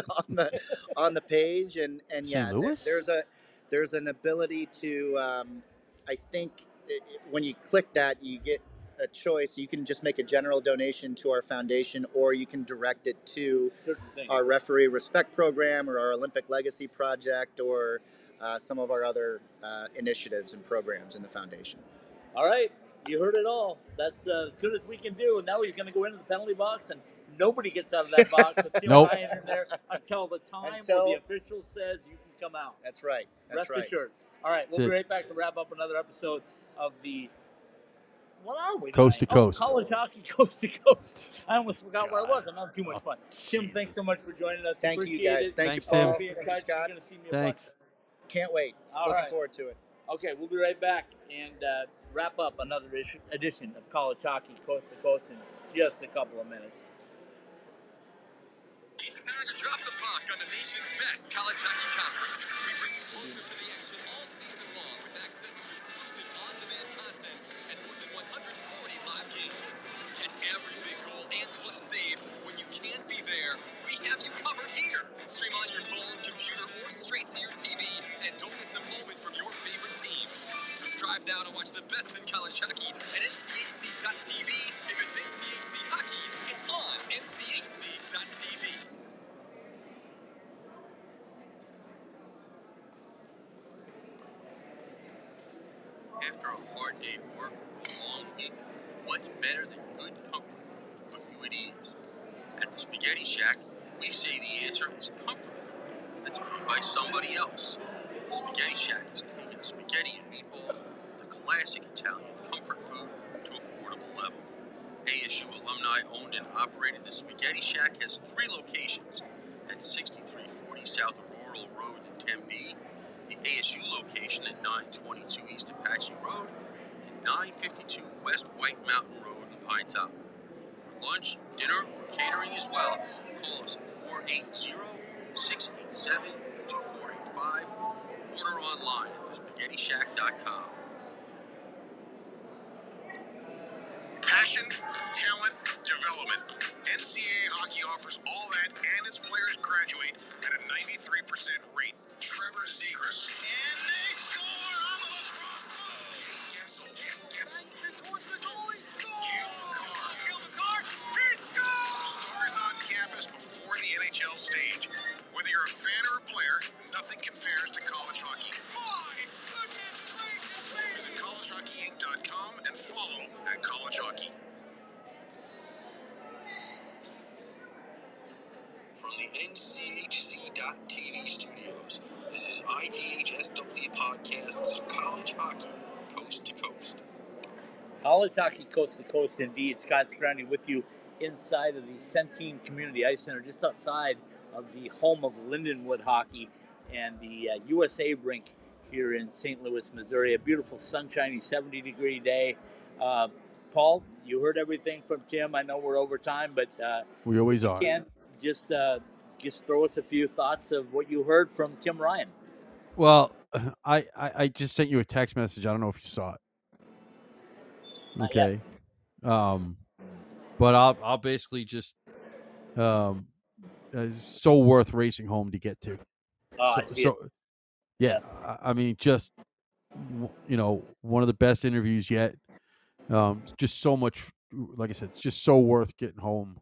on the page. And yeah, St. Louis? there's an ability to I think when you click that, you get a choice. You can just make a general donation to our foundation, or you can direct it to Certain things. our referee respect program or our Olympic legacy project, or some of our other initiatives and programs in the foundation. All right, you heard it all. That's as good as we can do. And now he's going to go into the penalty box, and nobody gets out of that box with Tim Nope. Ryan in there until the time where Until- the official says you can come out. That's right. That's Rest right. assured. All right, we'll That's be it. right back to wrap up another episode of the. What are we? Coast to tonight? coast. College hockey, coast to coast. I almost forgot where I was. I'm having too much fun. Tim, Jesus. thanks so much for joining us. Thank you, Appreciate guys. it. Thank Thanks, you, Paul. Be in Thank touch. you, Scott. You're going to see me a bunch. Thanks. Can't wait. All Looking right. forward to it. Okay, we'll be right back and wrap up another edition of College Hockey Coast to Coast in just a couple of minutes. It's time to drop the puck on the nation's best college hockey conference. We bring you closer to the action all season long with access to exclusive on-demand content and more than 140 live games. Catch every big goal and clutch save when you can't be there. We have you covered here. Stream on your phone, computer, or straight to your TV, and don't miss a moment from your favorite team. Subscribe now to watch the best in college hockey at NCHC.TV. If it's HockeyFans.tv. After a hard day of work or a long week, what's better than good comfort food to put you at ease? At the Spaghetti Shack, we say the answer is comfort food that's made by somebody else. The Spaghetti Shack is taking spaghetti and meatballs, the classic Italian comfort food, to a portable level. ASU alumni owned and operated, the Spaghetti Shack has 3 locations at 6340 South Aurora Road in Tempe, the ASU location at 922 East Apache Road, and 952 West White Mountain Road in Pine Top. For lunch, dinner, or catering as well, call us at 480-687-2485 or order online at thespaghettishack.com. Passion, talent, development. NCAA hockey offers all that, and its players graduate at a 93% rate. Trevor Zegras. And they score on the lacrosse. Jake Gensel. Banks it towards the goal. He scores. Gil McCarr. He scores. Stars on campus before the NHL stage. Whether you're a fan or a player, nothing compares to college hockey. My goodness gracious. Visit collegehockeyinc.com and follow at College Hockey. From the NCHC.TV studios, this is ITHSW Podcasts College Hockey Coast to Coast. College Hockey Coast to Coast, indeed. Scott Strandy with you inside of the Centene Community Ice Center, just outside of the home of Lindenwood Hockey and the USA Rink here in St. Louis, Missouri. A beautiful, sunshiny, 70-degree day. Paul, you heard everything from Tim. I know we're over time, but We always are. can just throw us a few thoughts of what you heard from Tim Ryan. Well, I just sent you a text message. I don't know if you saw it. Not Okay. But I'll basically just so worth racing home to get to. I see it. Yeah, I mean, just one of the best interviews yet. Just so much, like I said, it's just so worth getting home,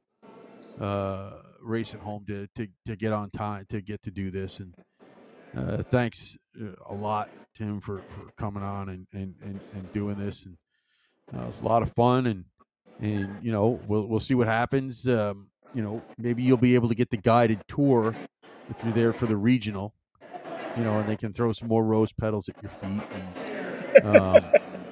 racing home to get on time to get to do this. And thanks a lot, Tim, for coming on and doing this. And it was a lot of fun. And we'll see what happens. Maybe you'll be able to get the guided tour if you're there for the regional. And they can throw some more rose petals at your feet, and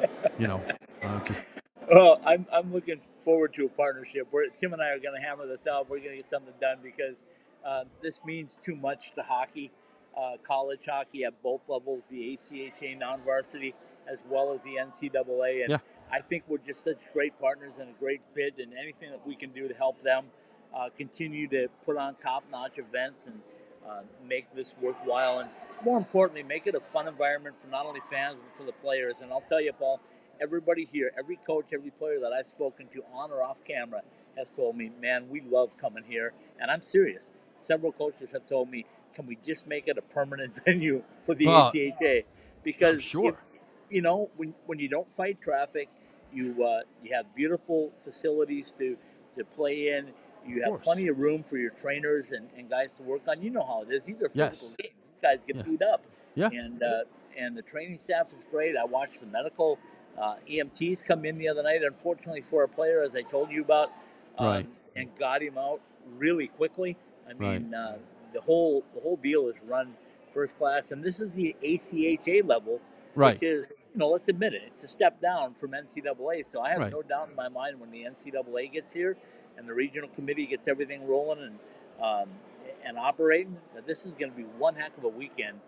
just. Well, I'm looking forward to a partnership where Tim and I are going to hammer this out. We're going to get something done because this means too much to hockey, college hockey at both levels, the ACHA non-varsity as well as the NCAA. And yeah. I think we're just such great partners and a great fit, and anything that we can do to help them continue to put on top-notch events and make this worthwhile, and more importantly, make it a fun environment for not only fans but for the players. And I'll tell you, Paul, everybody here, every coach, every player that I've spoken to on or off camera has told me, man, we love coming here. And I'm serious. Several coaches have told me, can we just make it a permanent venue for the ACHA? Because sure. When you don't fight traffic, you have beautiful facilities to play in. You have plenty of room for your trainers and guys to work on. You know how it is. These are physical games. These guys get beat up. Yeah. And the training staff is great. I watched the medical EMTs come in the other night, unfortunately for a player, as I told you about, and got him out really quickly. I mean, the whole deal is run first class, and this is the ACHA level, which is, let's admit it, it's a step down from NCAA. So I have no doubt in my mind when the NCAA gets here and the regional committee gets everything rolling and operating, that this is going to be one heck of a weekend.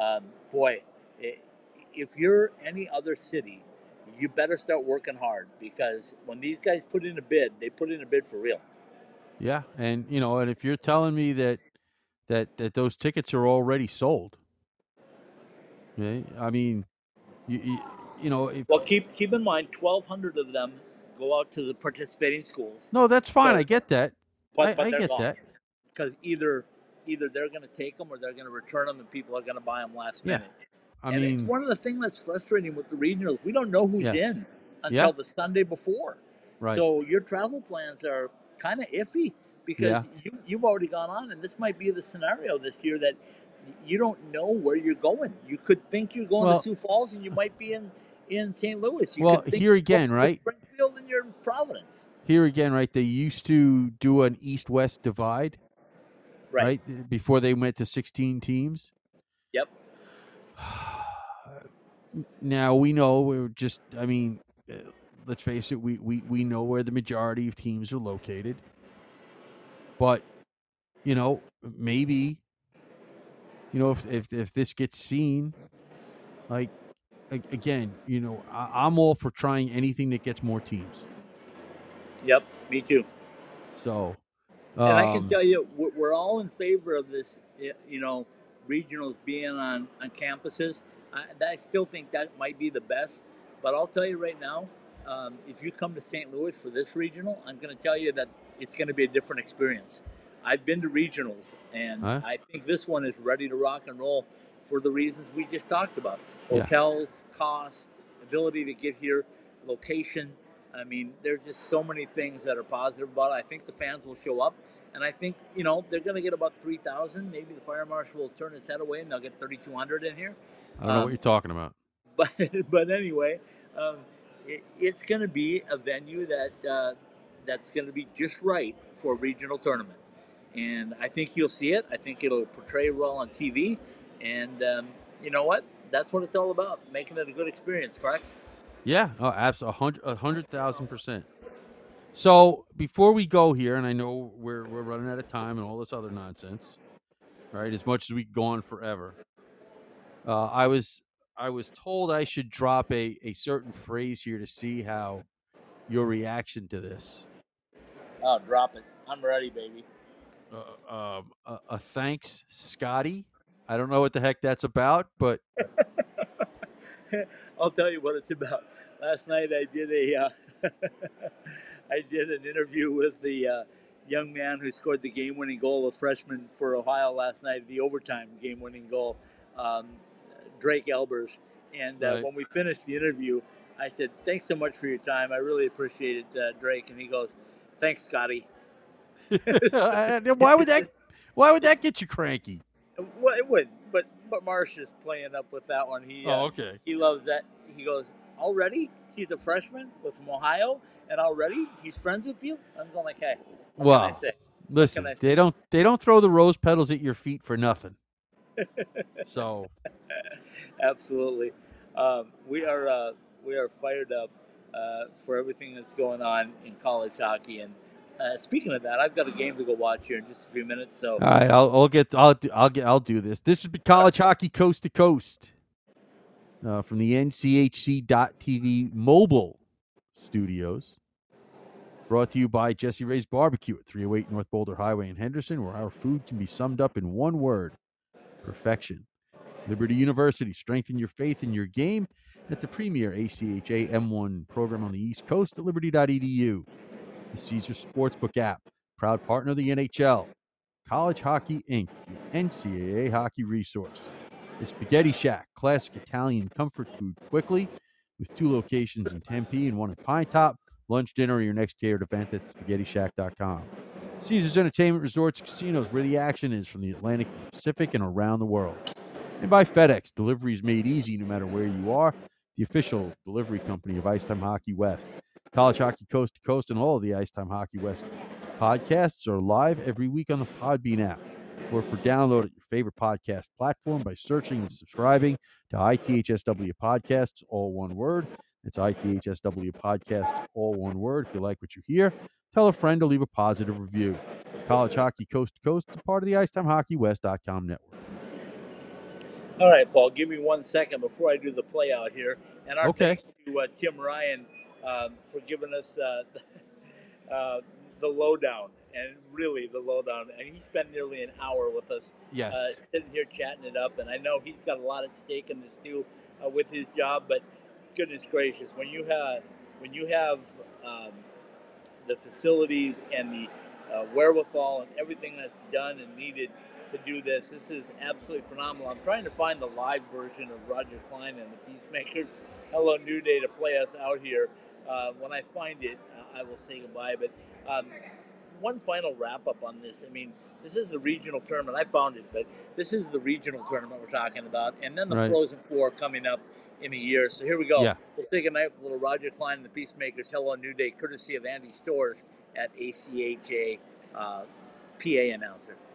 If you're any other city, you better start working hard, because when these guys put in a bid, they put in a bid for real. Yeah, and and if you're telling me that those tickets are already sold, okay, I mean, well, keep in mind, 1,200 of them go out to the participating schools. No, that's fine. So, I get that. But I get that. Because either they're going to take them or they're going to return them, and people are going to buy them last minute. I mean, it's one of the things that's frustrating with the regionals. We don't know who's in until the Sunday before. Right. So your travel plans are kind of iffy because you've already gone on, and this might be the scenario this year that you don't know where you're going. You could think you're going to Sioux Falls, and you might be in St. Louis. You could think here again, right? Springfield, and you're in Providence. Here again, right? They used to do an East-West divide, right? Before they went to 16 teams. Yep. Now we know let's face it, we know where the majority of teams are located. But, maybe, if this gets seen, like, again, I'm all for trying anything that gets more teams. Yep, me too. So, and I can tell you, we're all in favor of this, regionals being on campuses. I still think that might be the best. But I'll tell you right now, if you come to St. Louis for this regional, I'm going to tell you that it's going to be a different experience. I've been to regionals, and I think this one is ready to rock and roll for the reasons we just talked about. Hotels, cost, ability to get here, location. I mean, there's just so many things that are positive about it. I think the fans will show up, and I think, they're going to get about 3,000. Maybe the fire marshal will turn his head away, and they'll get 3,200 in here. I don't know what you're talking about. But anyway, it's going to be a venue that's going to be just right for a regional tournament. And I think you'll see it. I think it'll portray well on TV. And you know what? That's what it's all about, making it a good experience, correct? Yeah, absolutely, 100,000%. So before we go here, and I know we're running out of time and all this other nonsense, right? As much as we can go on forever. I was told I should drop a certain phrase here to see how your reaction to this. Oh, drop it. I'm ready, baby. A thanks, Scotty. I don't know what the heck that's about, but I'll tell you what it's about. Last night I did I did an interview with the young man who scored the game-winning goal, a freshman for Ohio last night, the overtime game-winning goal, Drake Elbers. And when we finished the interview, I said, "Thanks so much for your time. I really appreciate it, Drake." And he goes, "Thanks, Scotty." Why would that get you cranky? Well, it would, but Marsh is playing up with that one. Okay. He loves that. He goes, "Already? He's a freshman from Ohio, and already he's friends with you?" I'm going like, "Hey, what can I say?" Listen, they don't throw the rose petals at your feet for nothing. So, absolutely, we are fired up for everything that's going on in college hockey. And speaking of that, I've got a game to go watch here in just a few minutes. So, all right, I'll do this. This is College Hockey Coast to Coast from the NCHC.TV mobile studios. Brought to you by Jesse Ray's Barbecue at 308 North Boulder Highway in Henderson, where our food can be summed up in one word: perfection. Liberty University, strengthen your faith in your game at the premier ACHA M1 program on the East Coast at liberty.edu. The Caesars Sportsbook app, proud partner of the NHL. College Hockey Inc., your NCAA hockey resource. The Spaghetti Shack, classic Italian comfort food quickly, with 2 locations in Tempe and 1 in Pine Top. Lunch, dinner, or your next catered event at SpaghettiShack.com. Caesars Entertainment Resorts and Casinos, where the action is from the Atlantic to the Pacific and around the world. And by FedEx, deliveries made easy no matter where you are. The official delivery company of Ice Time Hockey West. College Hockey Coast to Coast and all of the Ice Time Hockey West podcasts are live every week on the Podbean app, or for download at your favorite podcast platform by searching and subscribing to ITHSW Podcasts, all one word. It's ITHSW Podcasts, all one word. If you like what you hear, tell a friend to leave a positive review. College Hockey Coast to Coast is a part of the IcetimeHockeyWest.com network. All right, Paul, give me 1 second before I do the play out here. And our thanks to Tim Ryan for giving us the lowdown, and really the lowdown. And he spent nearly an hour with us, sitting here chatting it up. And I know he's got a lot at stake in this too with his job. But goodness gracious, when you have the facilities and the wherewithal and everything that's done and needed to do this is absolutely phenomenal. I'm trying to find the live version of Roger Klein and the Peacemakers Hello New Day to play us out here. When I find it, I will say goodbye. But one final wrap up on this. I mean, this is the regional tournament. I found it, but this is the regional tournament we're talking about, and then the Right. Frozen Four coming up in a year. So here we go. Yeah. We'll say goodnight with little Roger Klein and the Peacemakers. Hello, New Day, courtesy of Andy Stores at ACHA PA announcer.